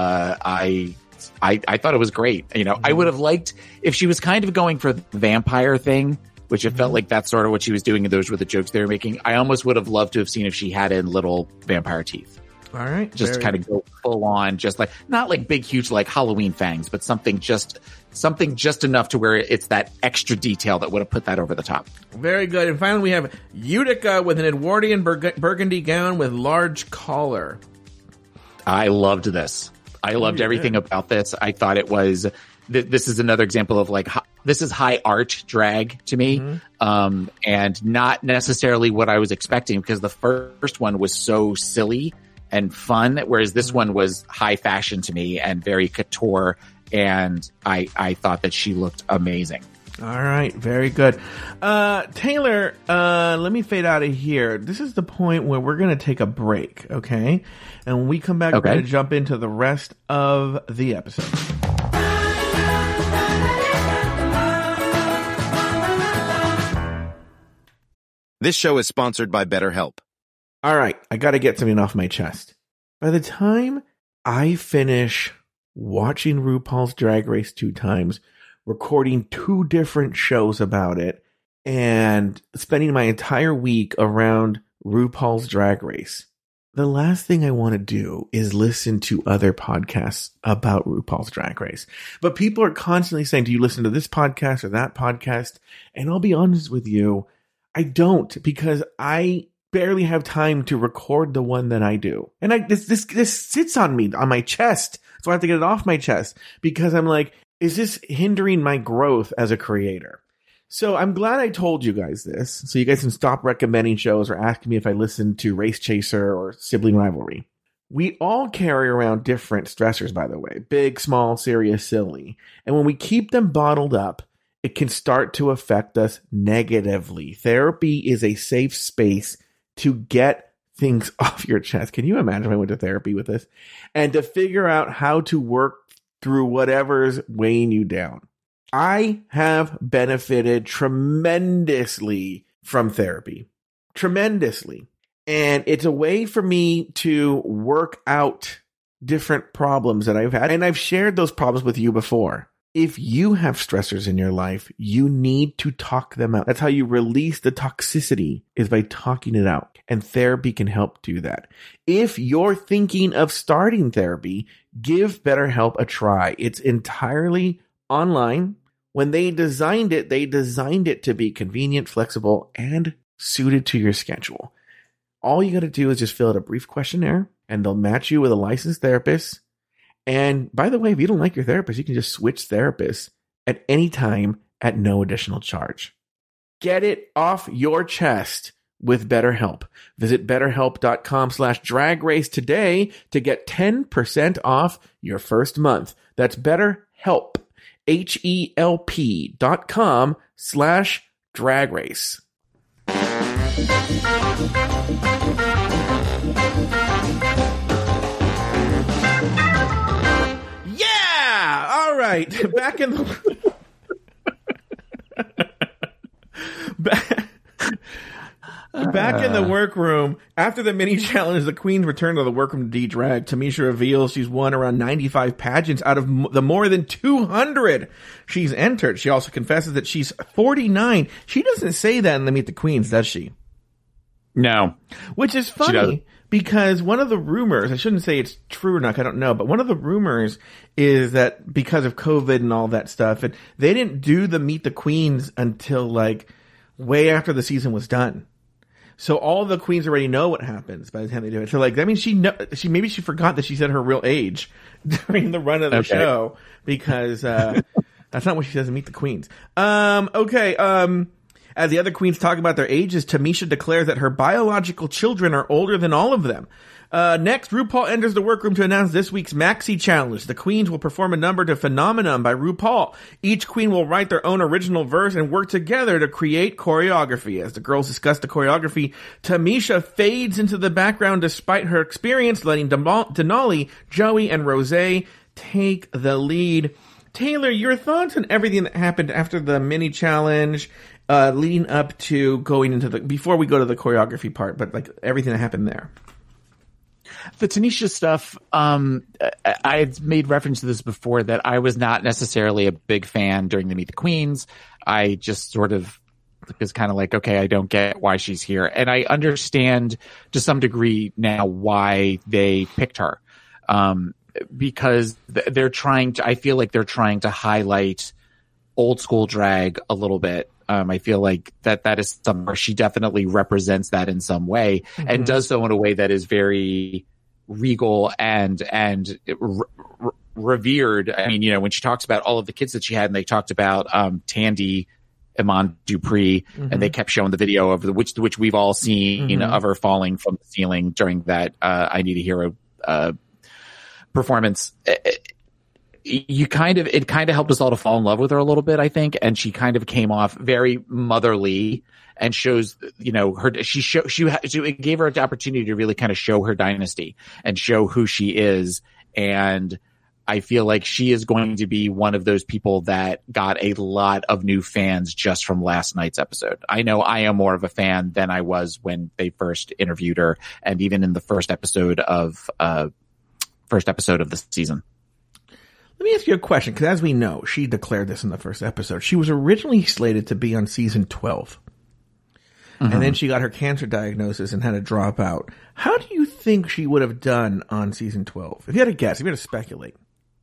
I thought it was great. You know, I would have liked if she was kind of going for the vampire thing, which it felt like that's sort of what she was doing, and those were the jokes they were making. I almost would have loved to have seen if she had in little vampire teeth. All right. Just kind of go full on, just like, not like big, huge, like Halloween fangs, but something just enough to where it's that extra detail that would have put that over the top. Very good. And finally, we have Utica with an Edwardian burgundy gown with large collar. I loved this. I loved everything about this. I thought it was, this is another example of like, this is high art drag to me. And not necessarily what I was expecting, because the first one was so silly and fun, whereas this one was high fashion to me and very couture. And I thought that she looked amazing. All right. Very good. Taylor, let me fade out of here. This is the point where we're going to take a break. Okay. And when we come back, we're going to jump into the rest of the episode. This show is sponsored by BetterHelp. All right. I got to get something off my chest. By the time I finish watching RuPaul's Drag Race 2 times, recording 2 different shows about it, and spending my entire week around RuPaul's Drag Race, the last thing I want to do is listen to other podcasts about RuPaul's Drag Race. But people are constantly saying, do you listen to this podcast or that podcast? And I'll be honest with you, I don't, because I barely have time to record the one that I do. And this sits on me, on my chest. So I have to get it off my chest, because I'm like, is this hindering my growth as a creator? So I'm glad I told you guys this, so you guys can stop recommending shows or asking me if I listen to Race Chaser or Sibling Rivalry. We all carry around different stressors, by the way. Big, small, serious, silly. And when we keep them bottled up, it can start to affect us negatively. Therapy is a safe space to get things off your chest. Can you imagine if I went to therapy with this? And to figure out how to work through whatever's weighing you down. I have benefited tremendously from therapy. Tremendously. And it's a way for me to work out different problems that I've had. And I've shared those problems with you before. If you have stressors in your life, you need to talk them out. That's how you release the toxicity, is by talking it out. And therapy can help do that. If you're thinking of starting therapy, give BetterHelp a try. It's entirely online. When they designed it to be convenient, flexible, and suited to your schedule. All you got to do is just fill out a brief questionnaire, and they'll match you with a licensed therapist. And by the way, if you don't like your therapist, you can just switch therapists at any time at no additional charge. Get it off your chest with BetterHelp. Visit BetterHelp.com/dragrace today to get 10% off your first month. That's BetterHelp. HELP.com/dragrace. Yeah! All right. Back in the Back in the workroom, after the mini challenge, the queens return to the workroom to de-drag. Tamisha reveals she's won around 95 pageants out of the more than 200 she's entered. She also confesses that she's 49. She doesn't say that in the Meet the Queens, does she? No. Which is funny, because one of the rumors, I shouldn't say it's true or not, I don't know, but one of the rumors is that because of COVID and all that stuff, and they didn't do the Meet the Queens until like way after the season was done. So all the queens already know what happens by the time they do it. So like, that means maybe she forgot that she said her real age during the run of the show, because, that's not what she says in Meet the Queens. As the other queens talk about their ages, Tamisha declares that her biological children are older than all of them. Next, RuPaul enters the workroom to announce this week's Maxi Challenge. The queens will perform a number to Phenomenon by RuPaul. Each queen will write their own original verse and work together to create choreography. As the girls discuss the choreography, Tamisha fades into the background despite her experience, letting Denali, Joey, and Rosé take the lead. Taylor, your thoughts on everything that happened after the mini challenge, leading up to going into before we go to the choreography part, but like everything that happened there. The Tanisha stuff, I had made reference to this before, that I was not necessarily a big fan during the Meet the Queens. I just sort of was kind of like, okay, I don't get why she's here. And I understand to some degree now why they picked her. Because I feel like they're trying to highlight old school drag a little bit. I feel like that is somewhere she definitely represents that in some way, and does so in a way that is very regal and revered. I mean, when she talks about all of the kids that she had, and they talked about Tandy, Iman Dupree, and they kept showing the video of which we've all seen of her falling from the ceiling during that I Need a Hero performance. It kind of helped us all to fall in love with her a little bit, I think. And she kind of came off very motherly, and shows, it gave her an opportunity to really kind of show her dynasty and show who she is. And I feel like she is going to be one of those people that got a lot of new fans just from last night's episode. I know I am more of a fan than I was when they first interviewed her, and even in the first episode of the season. Let me ask you a question, because as we know, she declared this in the first episode. She was originally slated to be on season 12. And then she got her cancer diagnosis and had to drop out. How do you think she would have done on season 12? If you had to guess, if you had to speculate.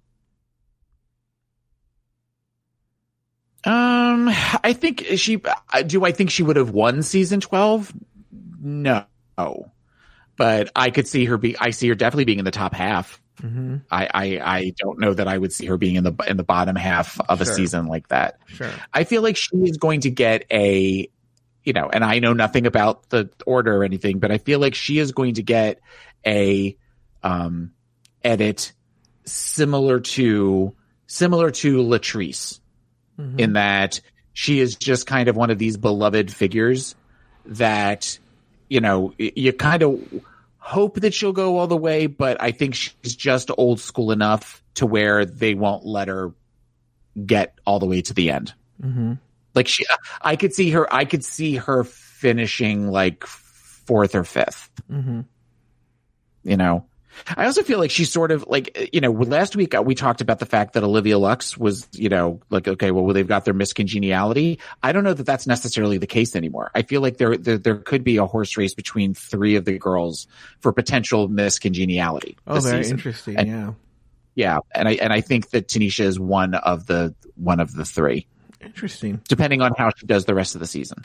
I think I think she would have won season 12? No. But I could see her I see her definitely being in the top half. I don't know that I would see her being in the bottom half of a season like that. Sure. I feel like she is going to get and I know nothing about the order or anything, but I feel like she is going to get a edit similar to Latrice, in that she is just kind of one of these beloved figures that, you kind of hope that she'll go all the way, but I think she's just old school enough to where they won't let her get all the way to the end. Mm-hmm. Like I could see her finishing like 4th or 5th. Mm-hmm. You know, I also feel like she's sort of like, you know, last week we talked about the fact that Olivia Lux was, you know, like, okay, well, they've got their Miss Congeniality. I don't know that that's necessarily the case anymore. I feel like there could be a horse race between 3 of the girls for potential Miss Congeniality. Oh, very season. interesting. And, yeah. Yeah. And I think that Tanisha is one of the 3. Interesting. Depending on how she does the rest of the season.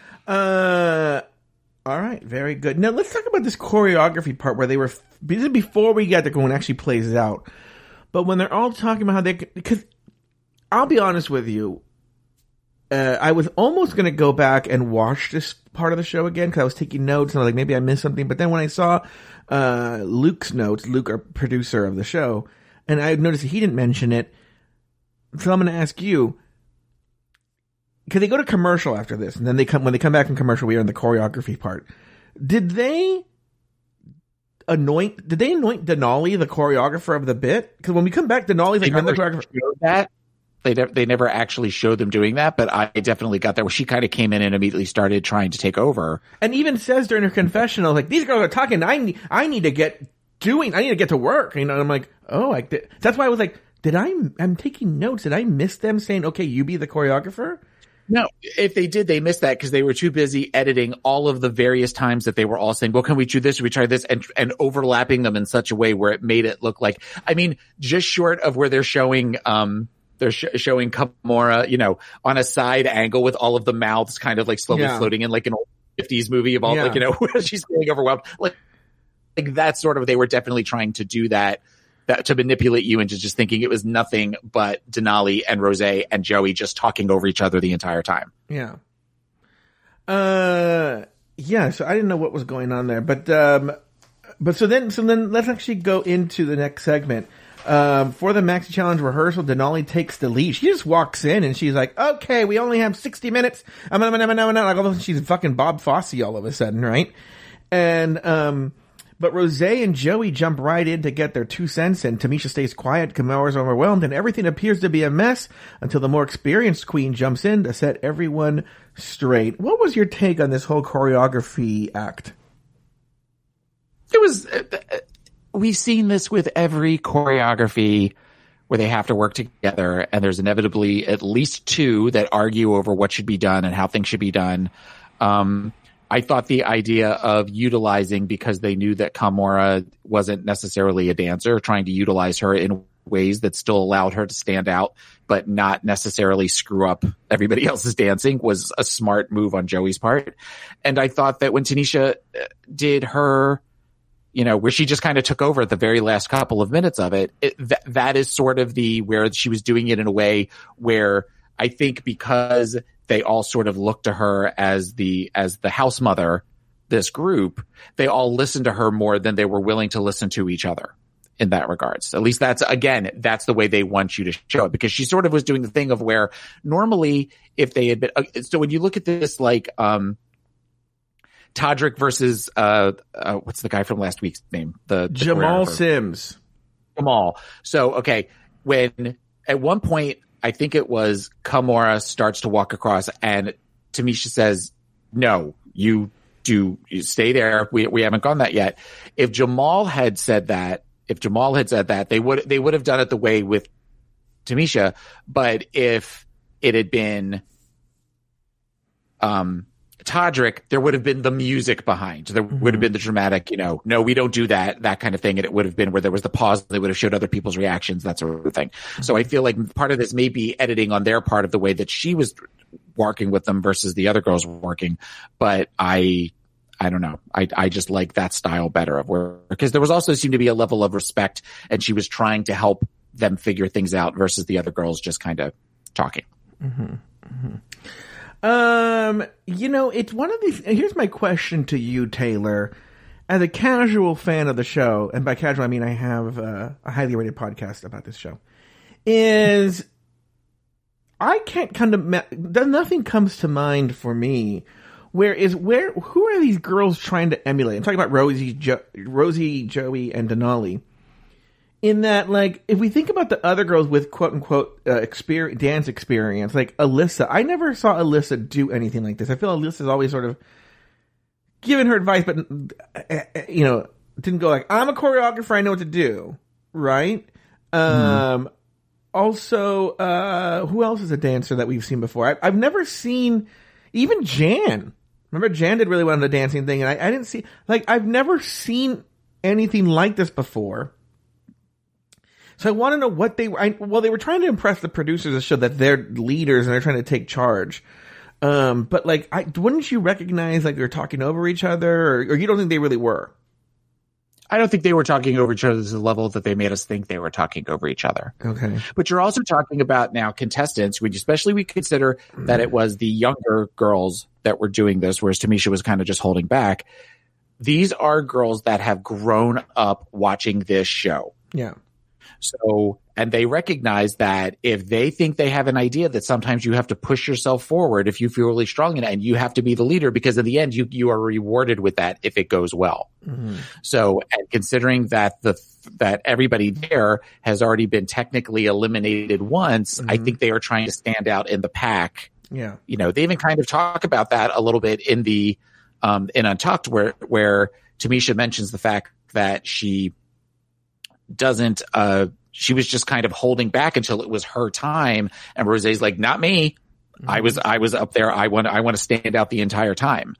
All right, very good. Now let's talk about this choreography part where they were. This is before we get to go and actually plays out, but when they're all talking about how they, because I'll be honest with you, I was almost going to go back and watch this part of the show again because I was taking notes and I was like, maybe I missed something. But then when I saw Luke's notes, Luke, our producer of the show, and I noticed he didn't mention it, so I'm going to ask you. Because they go to commercial after this, and then when they come back from commercial, we are in the choreography part. Did they anoint Denali, the choreographer of the bit? Because when we come back, Denali's like, I'm the choreographer. That they never actually showed them doing that, but I definitely got there where she kind of came in and immediately started trying to take over. And even says during her confessional, like, these girls are talking, I need to get to work. You know, and I'm like, that's why I was like, I'm taking notes. Did I miss them saying, okay, you be the choreographer? No, if they did, they missed that because they were too busy editing all of the various times that they were all saying, well, can we do this? Or we try this and overlapping them in such a way where it made it look like, I mean, just short of where they're showing, showing Kimura, you know, on a side angle with all of the mouths kind of like slowly floating in like an old 50s movie of all, like, you know, where she's feeling overwhelmed. Like that sort of, they were definitely trying to do that to manipulate you into just thinking it was nothing but Denali and Rose and Joey just talking over each other the entire time. Yeah. Yeah. So I didn't know what was going on there, but so then let's actually go into the next segment. For the Maxi Challenge rehearsal, Denali takes the lead. She just walks in and she's like, okay, we only have 60 minutes. Like all of a sudden she's fucking Bob Fosse all of a sudden, right? And, but Rose and Joey jump right in to get their 2 cents, and Tamisha stays quiet. Kimura's overwhelmed, and everything appears to be a mess until the more experienced queen jumps in to set everyone straight. What was your take on this whole choreography act? It was, we've seen this with every choreography where they have to work together, and there's inevitably at least 2 that argue over what should be done and how things should be done. I thought the idea of utilizing, because they knew that Kimura wasn't necessarily a dancer, trying to utilize her in ways that still allowed her to stand out, but not necessarily screw up everybody else's dancing, was a smart move on Joey's part. And I thought that when Tanisha did her, you know, where she just kind of took over at the very last couple of minutes of it, that is sort of where she was doing it in a way where I think because they all sort of looked to her as the house mother, this group, they all listened to her more than they were willing to listen to each other in that regards. At least that's the way they want you to show it, because she sort of was doing the thing of where normally if they had been, so when you look at this, like, Todrick versus, what's the guy from last week's name? The Jamal Sims. Jamal. So, okay. When at one point, I think it was Kimura starts to walk across and Tamisha says, no, you stay there. We haven't gone that yet. If Jamal had said that, they would have done it the way with Tamisha. But if it had been, Todrick, there would have been the music behind. There would have been the dramatic, you know, no, we don't do that kind of thing. And it would have been where there was the pause. They would have showed other people's reactions, that sort of thing. So I feel like part of this may be editing on their part of the way that she was working with them versus the other girls were working. But I don't know. I just like that style better of work, because there was also seemed to be a level of respect, and she was trying to help them figure things out versus the other girls just kind of talking. Mm-hmm. Mm-hmm. You know, it's one of these. Here's my question to you, Taylor. As a casual fan of the show, and by casual I mean I have a highly rated podcast about this show, I can't nothing comes to mind for me who are these girls trying to emulate? I'm talking about Rosie, Joey, and Denali. In that, like, if we think about the other girls with quote unquote dance experience, like Alyssa, I never saw Alyssa do anything like this. I feel Alyssa's always sort of given her advice, but didn't go like, I'm a choreographer, I know what to do, right? Also, who else is a dancer that we've seen before? I've never seen even Jan. Remember, Jan did really well on the dancing thing, and I didn't see, like, I've never seen anything like this before. So I want to know what they were. They were trying to impress the producers of the show that they're leaders and they're trying to take charge. But like, wouldn't you recognize like they're talking over each other, or you don't think they really were? I don't think they were talking over each other to the level that they made us think they were talking over each other. Okay. But you're also talking about now contestants, especially we consider that it was the younger girls that were doing this, whereas Tamisha was kind of just holding back. These are girls that have grown up watching this show. Yeah. So, and they recognize that if they think they have an idea, that sometimes you have to push yourself forward if you feel really strong in it, and you have to be the leader, because in the end you are rewarded with that if it goes well. Mm-hmm. So, and considering that that everybody there has already been technically eliminated once, I think they are trying to stand out in the pack. Yeah. They even kind of talk about that a little bit in the in Untucked, where Tamisha mentions the fact that she doesn't she was just kind of holding back until it was her time, and Rosé's like, not me. I was up there. I want to stand out the entire time.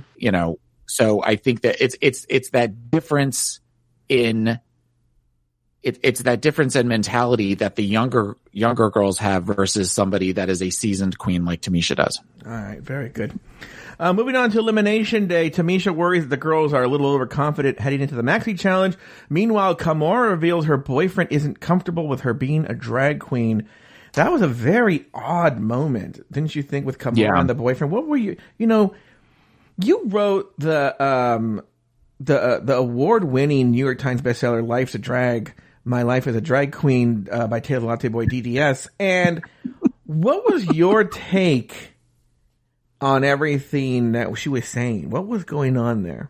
So I think that it's that difference in it's that difference in mentality that the younger girls have versus somebody that is a seasoned queen like Tamisha does. All right, very good. Moving on to Elimination Day, Tamisha worries that the girls are a little overconfident heading into the Maxi Challenge. Meanwhile, Kimora reveals her boyfriend isn't comfortable with her being a drag queen. That was a very odd moment, didn't you think, with Kimora and the boyfriend? What were you wrote the award-winning New York Times bestseller Life's a Drag, My Life as a Drag Queen by Taylor Latte Boy DDS. And what was your take on everything that she was saying? What was going on there?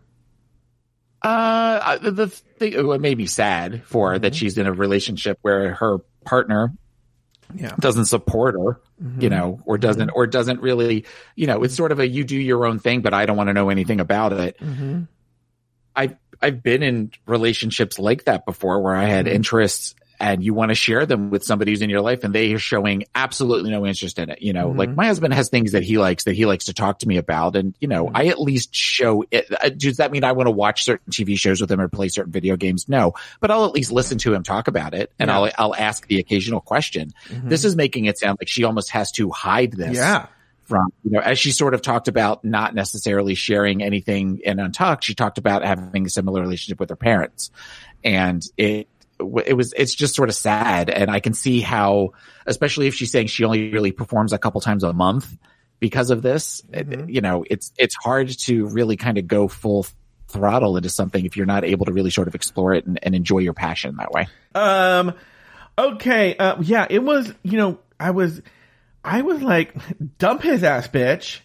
The thing, it made me sad for her that she's in a relationship where her partner doesn't support her, or doesn't really, it's sort of a, you do your own thing, but I don't want to know anything about it. I've been in relationships like that before, where I had interests and you want to share them with somebody who's in your life and they are showing absolutely no interest in it. Like my husband has things that he likes to talk to me about. And, I at least show it. Does that mean I want to watch certain TV shows with him or play certain video games? No, but I'll at least listen to him talk about it. And I'll ask the occasional question. This is making it sound like she almost has to hide this. From, as she sort of talked about not necessarily sharing anything in Untucked, she talked about having a similar relationship with her parents. And it's just sort of sad. And I can see how, especially if she's saying she only really performs a couple times a month because of this, it's hard to really kind of go full throttle into something if you're not able to really sort of explore it and enjoy your passion that way. Okay. It was, I was like, dump his ass, bitch,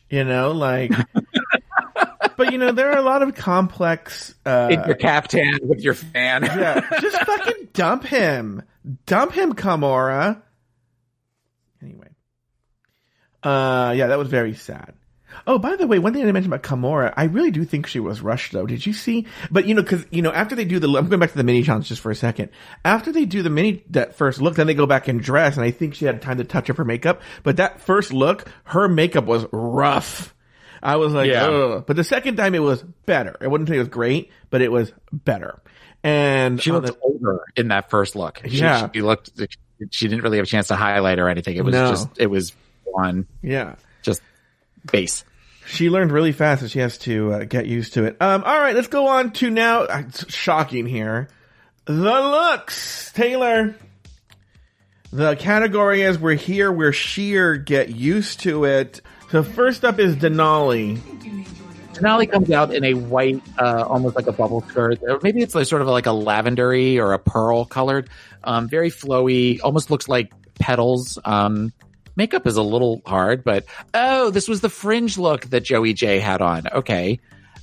but there are a lot of complex, in your caftan with your fan. Just fucking dump him, Kimora. Anyway. That was very sad. Oh, by the way, one thing I mentioned about Kimora, I really do think she was rushed, though. Did you see? But, because, after they do I'm going back to the mini challenge just for a second. After they do that first look, then they go back and dress, and I think she had time to touch up her makeup. But that first look, her makeup was rough. I was like, ugh. But the second time, it was better. I wouldn't say it was great, but it was better. And she looked older in that first look. She didn't really have a chance to highlight or anything. It was it was one. Yeah. Just base. She learned really fast, and she has to get used to it. All right, let's go on to now. It's shocking here. The looks, Taylor. The category is we're here, we're sheer, get used to it. So first up is Denali. Denali comes out in a white, almost like a bubble skirt. Or maybe it's like sort of like a lavendery or a pearl colored, very flowy, almost looks like petals. makeup is a little hard, but this was the fringe look that Joey J had on. Okay.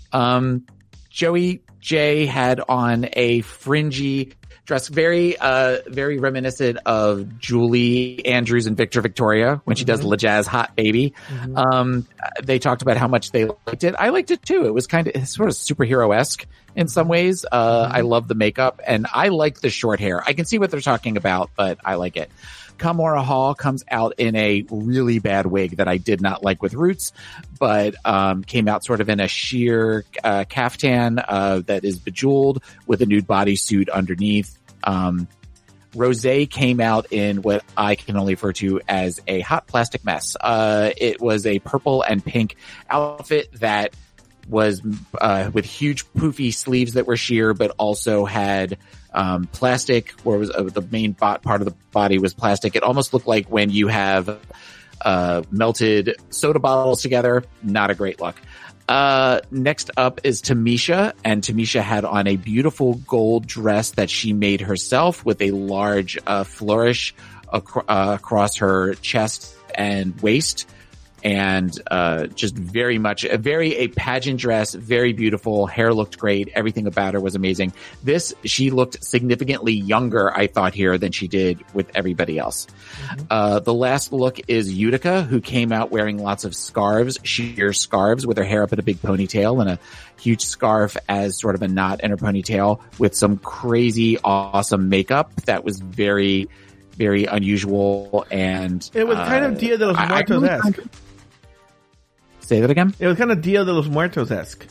Joey J had on a fringy dress, very reminiscent of Julie Andrews and Victor Victoria when she does La Jazz Hot Baby. They talked about how much they liked it. I liked it too. It was kind of sort of superhero-esque in some ways. I love the makeup and I like the short hair. I can see what they're talking about, but I like it. Kamora Hall comes out in a really bad wig that I did not like with roots, but came out sort of in a sheer caftan that is bejeweled with a nude bodysuit underneath. Rosé came out in what I can only refer to as a hot plastic mess. It was a purple and pink outfit that was with huge poofy sleeves that were sheer, but also had plastic, where it was the main part of the body was plastic. It almost looked like when you have melted soda bottles together. Not a great look. Next up is Tamisha, and Tamisha had on a beautiful gold dress that she made herself with a large flourish across her chest and waist. And just very much a pageant dress, very beautiful. Hair looked great. Everything about her was amazing. She looked significantly younger, I thought, here than she did with everybody else. The last look is Utica, who came out wearing lots of scarves, sheer scarves, with her hair up in a big ponytail and a huge scarf as sort of a knot in her ponytail, with some crazy, awesome makeup that was very, very unusual. And it was kind of Dia de los Muertos-esque. Say that again? It was kind of Dia de los Muertos-esque.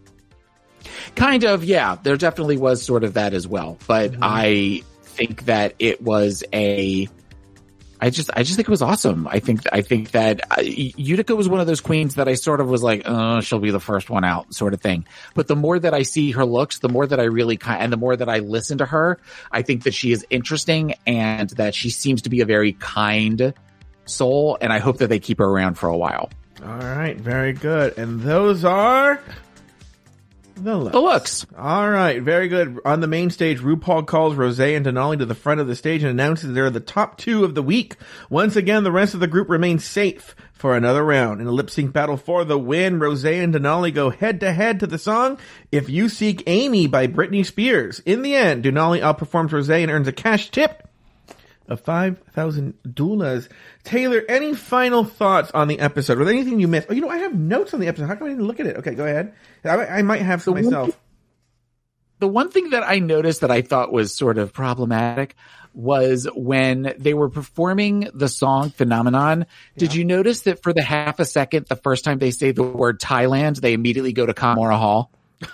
Kind of, yeah. There definitely was sort of that as well. But I think that it was I just think it was awesome. I think that Utica was one of those queens that I sort of was like, she'll be the first one out sort of thing. But the more that I see her looks, the more that I really and the more that I listen to her, I think that she is interesting and that she seems to be a very kind soul. And I hope that they keep her around for a while. All right, very good. And those are the looks. All right, very good. On the main stage, RuPaul calls Rosé and Denali to the front of the stage and announces they're the top two of the week. Once again, the rest of the group remains safe for another round. In a lip-sync battle for the win, Rosé and Denali go head-to-head to the song If You Seek Amy by Britney Spears. In the end, Denali outperforms Rosé and earns a cash tip of 5,000 doulas. Taylor, any final thoughts on the episode? Was there anything you missed? Oh, I have notes on the episode. How come I didn't look at it? Okay, go ahead. I might have some myself. The one thing that I noticed that I thought was sort of problematic was when they were performing the song Phenomenon. Did you notice that for the half a second, the first time they say the word Thailand, they immediately go to Kamora Hall?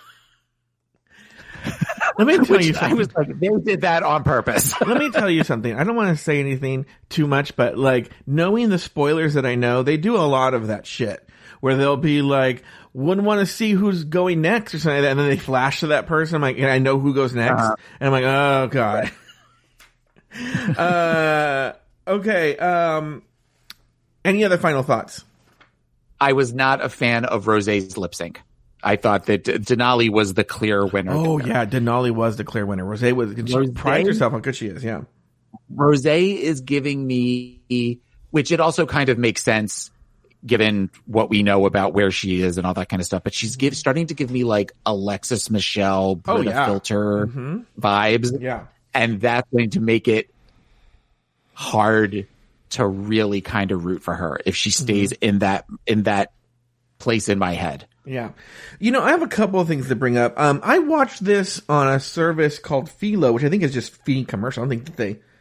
Let me tell you something. I was like, they did that on purpose. Let me tell you something. I don't want to say anything too much, but knowing the spoilers that I know, they do a lot of that shit where they'll be like, wouldn't want to see who's going next or something like that. And then they flash to that person. I'm like, and I know who goes next. And I'm like, oh God. Okay. Any other final thoughts? I was not a fan of Rosé's lip sync. I thought that Denali was the clear winner. Oh, yeah. Denali was the clear winner. Rosé prides herself how good she is. Yeah. Rosé is giving me, which it also kind of makes sense given what we know about where she is and all that kind of stuff. But she's starting to give me like Alexis Michelle, Brita Filter vibes. Yeah. And that's going to make it hard to really kind of root for her if she stays in that place in my head. Yeah. I have a couple of things to bring up. I watched this on a service called Philo, which I think is just feed commercial. I don't think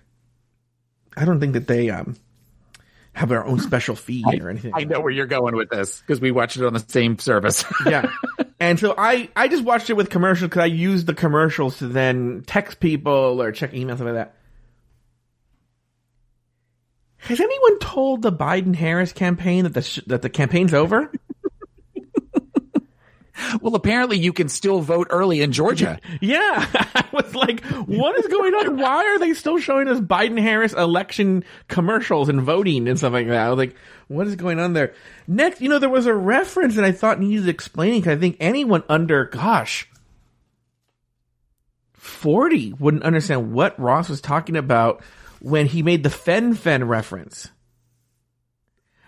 that they have their own special feed or anything. I know where you're going with this because we watched it on the same service. Yeah. And so I just watched it with commercials because I use the commercials to then text people or check emails, stuff like that. Has anyone told the Biden-Harris campaign that the campaign's over? Well, apparently you can still vote early in Georgia. Yeah. I was like, what is going on? Why are they still showing us Biden-Harris election commercials and voting and stuff like that? I was like, what is going on there? Next, there was a reference that I thought needed explaining because I think anyone under, 40 wouldn't understand what Ross was talking about when he made the Fen reference.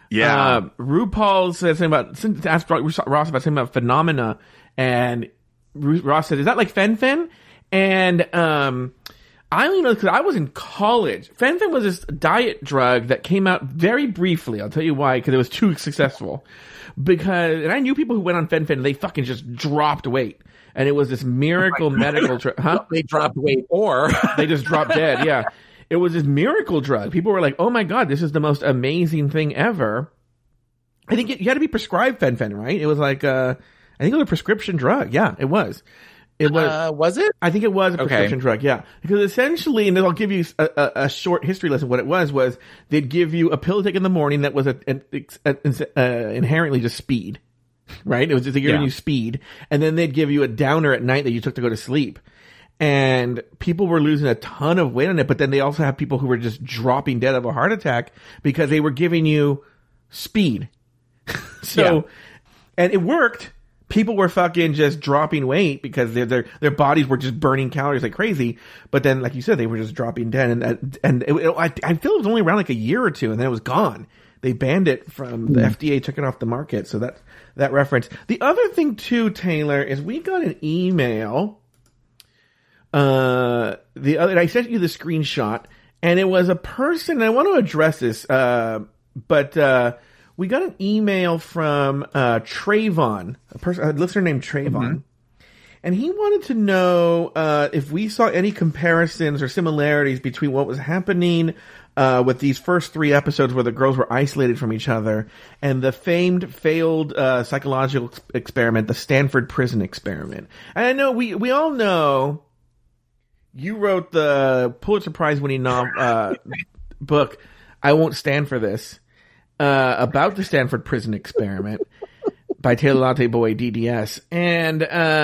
RuPaul said something about, asked Ross about something about Phenomena, and Ross said, is that like Fen-Phen? And I only know because I was in college. Fen-Phen was this diet drug that came out very briefly. I'll tell you why, because it was too successful. And I knew people who went on Fen-Phen, they fucking just dropped weight. And it was this miracle medical drug. Huh? They dropped weight or they just dropped dead, yeah. It was this miracle drug. People were like, oh my God, this is the most amazing thing ever. I think you had to be prescribed Fen-Phen, right? It was like, I think it was a prescription drug. Yeah, it was. Was it? I think it was a prescription drug, yeah. Because essentially, and I'll give you a short history lesson. What it was they'd give you a pill to take in the morning that was inherently just speed, right? It was just giving you speed. And then they'd give you a downer at night that you took to go to sleep. And people were losing a ton of weight on it, but then they also have people who were just dropping dead of a heart attack because they were giving you speed. And it worked. People were fucking just dropping weight because their bodies were just burning calories like crazy. But then, like you said, they were just dropping dead. I feel it was only around like a year or two, and then it was gone. They banned it from the FDA, took it off the market. So that reference. The other thing too, Taylor, is we got an email. I sent you the screenshot, and it was a person. I want to address this, but we got an email from Trayvon, a listener named Trayvon, and he wanted to know if we saw any comparisons or similarities between what was happening with these first 3 episodes where the girls were isolated from each other and the failed psychological experiment, the Stanford Prison Experiment. And I know we all know you wrote the Pulitzer Prize winning book, I Won't Stand for This. About the Stanford Prison Experiment by Taylor Latte Boy DDS. And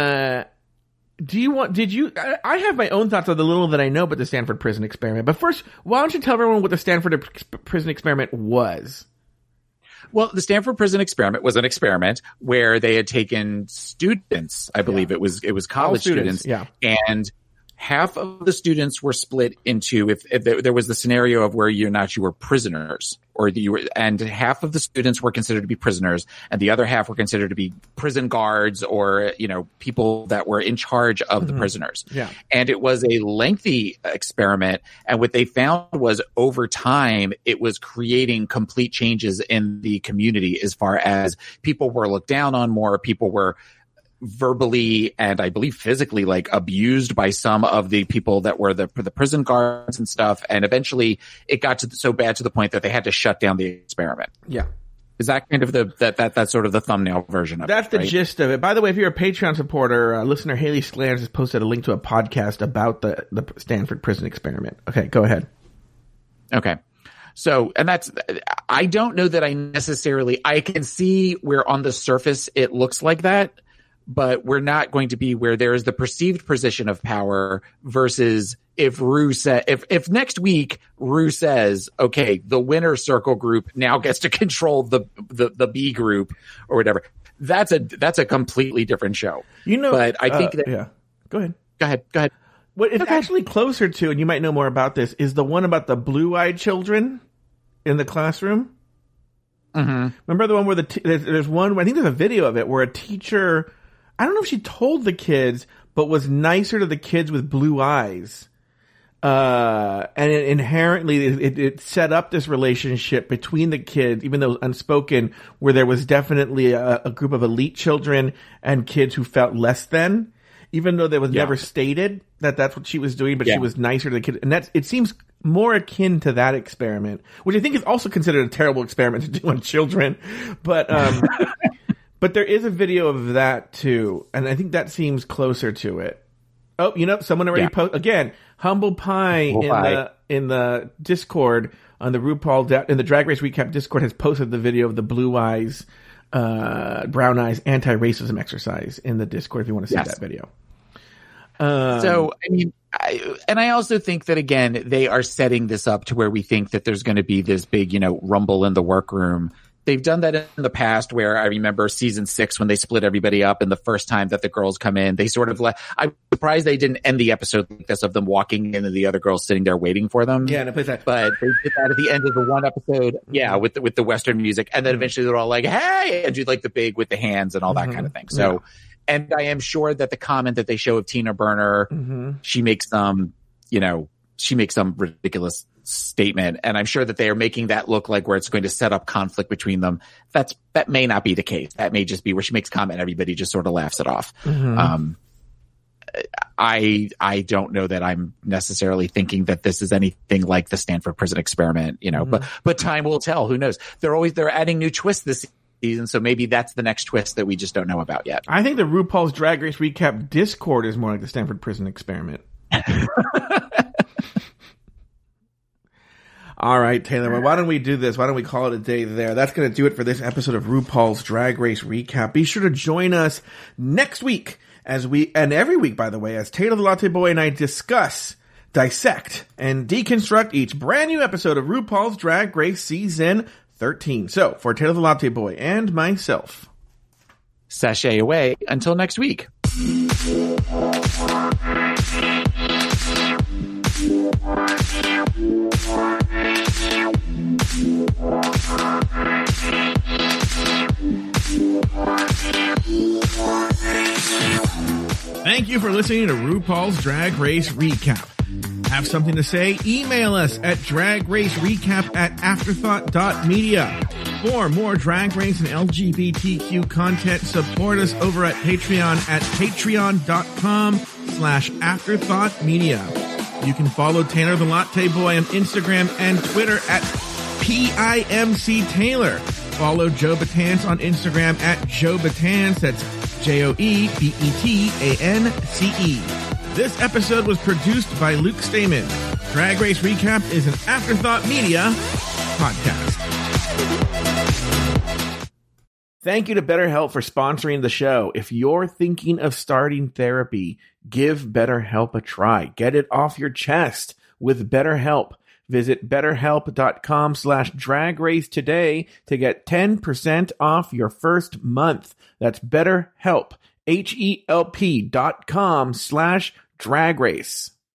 I have my own thoughts on the little that I know about the Stanford Prison Experiment. But first, why don't you tell everyone what the Stanford Prison Experiment was? Well, the Stanford Prison Experiment was an experiment where they had taken students, I believe it was college students, and half of the students were split into, if there was the scenario of where you were prisoners, and half of the students were considered to be prisoners, and the other half were considered to be prison guards or, people that were in charge of the prisoners. Yeah. And it was a lengthy experiment. And what they found was over time, it was creating complete changes in the community as far as people were looked down on more, people were verbally and I believe physically abused by some of the people that were the prison guards and stuff. And eventually it got so bad to the point that they had to shut down the experiment. Yeah. Is that kind of that's sort of the thumbnail version of that's it? That's the gist of it. By the way, if you're a Patreon supporter, listener Haley Sklans has posted a link to a podcast about the Stanford Prison Experiment. Okay, go ahead. Okay. So, and I don't know that I can see where on the surface it looks like that, but we're not going to be where there is the perceived position of power versus if next week Rue says, okay, the winner circle group now gets to control the B group or whatever. That's a completely different show. But I think that. Yeah. Go ahead. What it's actually closer to, and you might know more about this, is the one about the blue-eyed children in the classroom. Mm-hmm. Remember the one where there's one, I think there's a video of it where a teacher, I don't know if she told the kids, but was nicer to the kids with blue eyes. And it inherently, it set up this relationship between the kids, even though it was unspoken, where there was definitely a group of elite children and kids who felt less than, even though there was never stated that that's what she was doing, but she was nicer to the kids. And it seems more akin to that experiment, which I think is also considered a terrible experiment to do on children. But, but there is a video of that too. And I think that seems closer to it. Oh, someone already posted again. Humble Pie in the Discord on the RuPaul in the Drag Race Recap Discord has posted the video of the blue eyes, brown eyes anti-racism exercise in the Discord if you want to see that video. So I mean, I also think that again they are setting this up to where we think that there's going to be this big rumble in the workroom They've done that in the past where I remember season 6 when they split everybody up and the first time that the girls come in, they sort of I'm surprised they didn't end the episode like this of them walking in and the other girls sitting there waiting for them. Yeah, and it plays that. But they did that at the end of the one episode. Yeah, with the Western music. And then eventually they're all like, hey, and do like the big with the hands and all that kind of thing. So, and I am sure that the comment that they show of Tina Burner, she makes some ridiculous statement, and I'm sure that they are making that look like where it's going to set up conflict between them. That may not be the case. That may just be where she makes comment and everybody just sort of laughs it off. I don't know that I'm necessarily thinking that this is anything like the Stanford Prison Experiment, but time will tell. Who knows? They're adding new twists this season, so maybe that's the next twist that we just don't know about yet. I think the RuPaul's Drag Race Recap Discord is more like the Stanford Prison Experiment. All right, Taylor, well, why don't we do this? Why don't we call it a day there? That's going to do it for this episode of RuPaul's Drag Race Recap. Be sure to join us next week and every week, by the way, as Taylor the Latte Boy and I discuss, dissect, and deconstruct each brand new episode of RuPaul's Drag Race Season 13. So, for Taylor the Latte Boy and myself, sashay away until next week. Thank you for listening to RuPaul's Drag Race Recap. Have something to say? Email us at dragracerecap@afterthought.media. For more Drag Race and LGBTQ content, support us over at Patreon at patreon.com/afterthoughtmedia. You can follow Taylor the Latte Boy on Instagram and Twitter at PIMC Follow Joe Betance on Instagram at Joe Betance. That's JoeBetance. This episode was produced by Luke Stamen. Drag Race Recap is an Afterthought Media podcast. Thank you to BetterHelp for sponsoring the show. If you're thinking of starting therapy, give BetterHelp a try. Get it off your chest with BetterHelp. Visit BetterHelp.com/dragrace today to get 10% off your first month. That's BetterHelp, HELP.com/dragrace.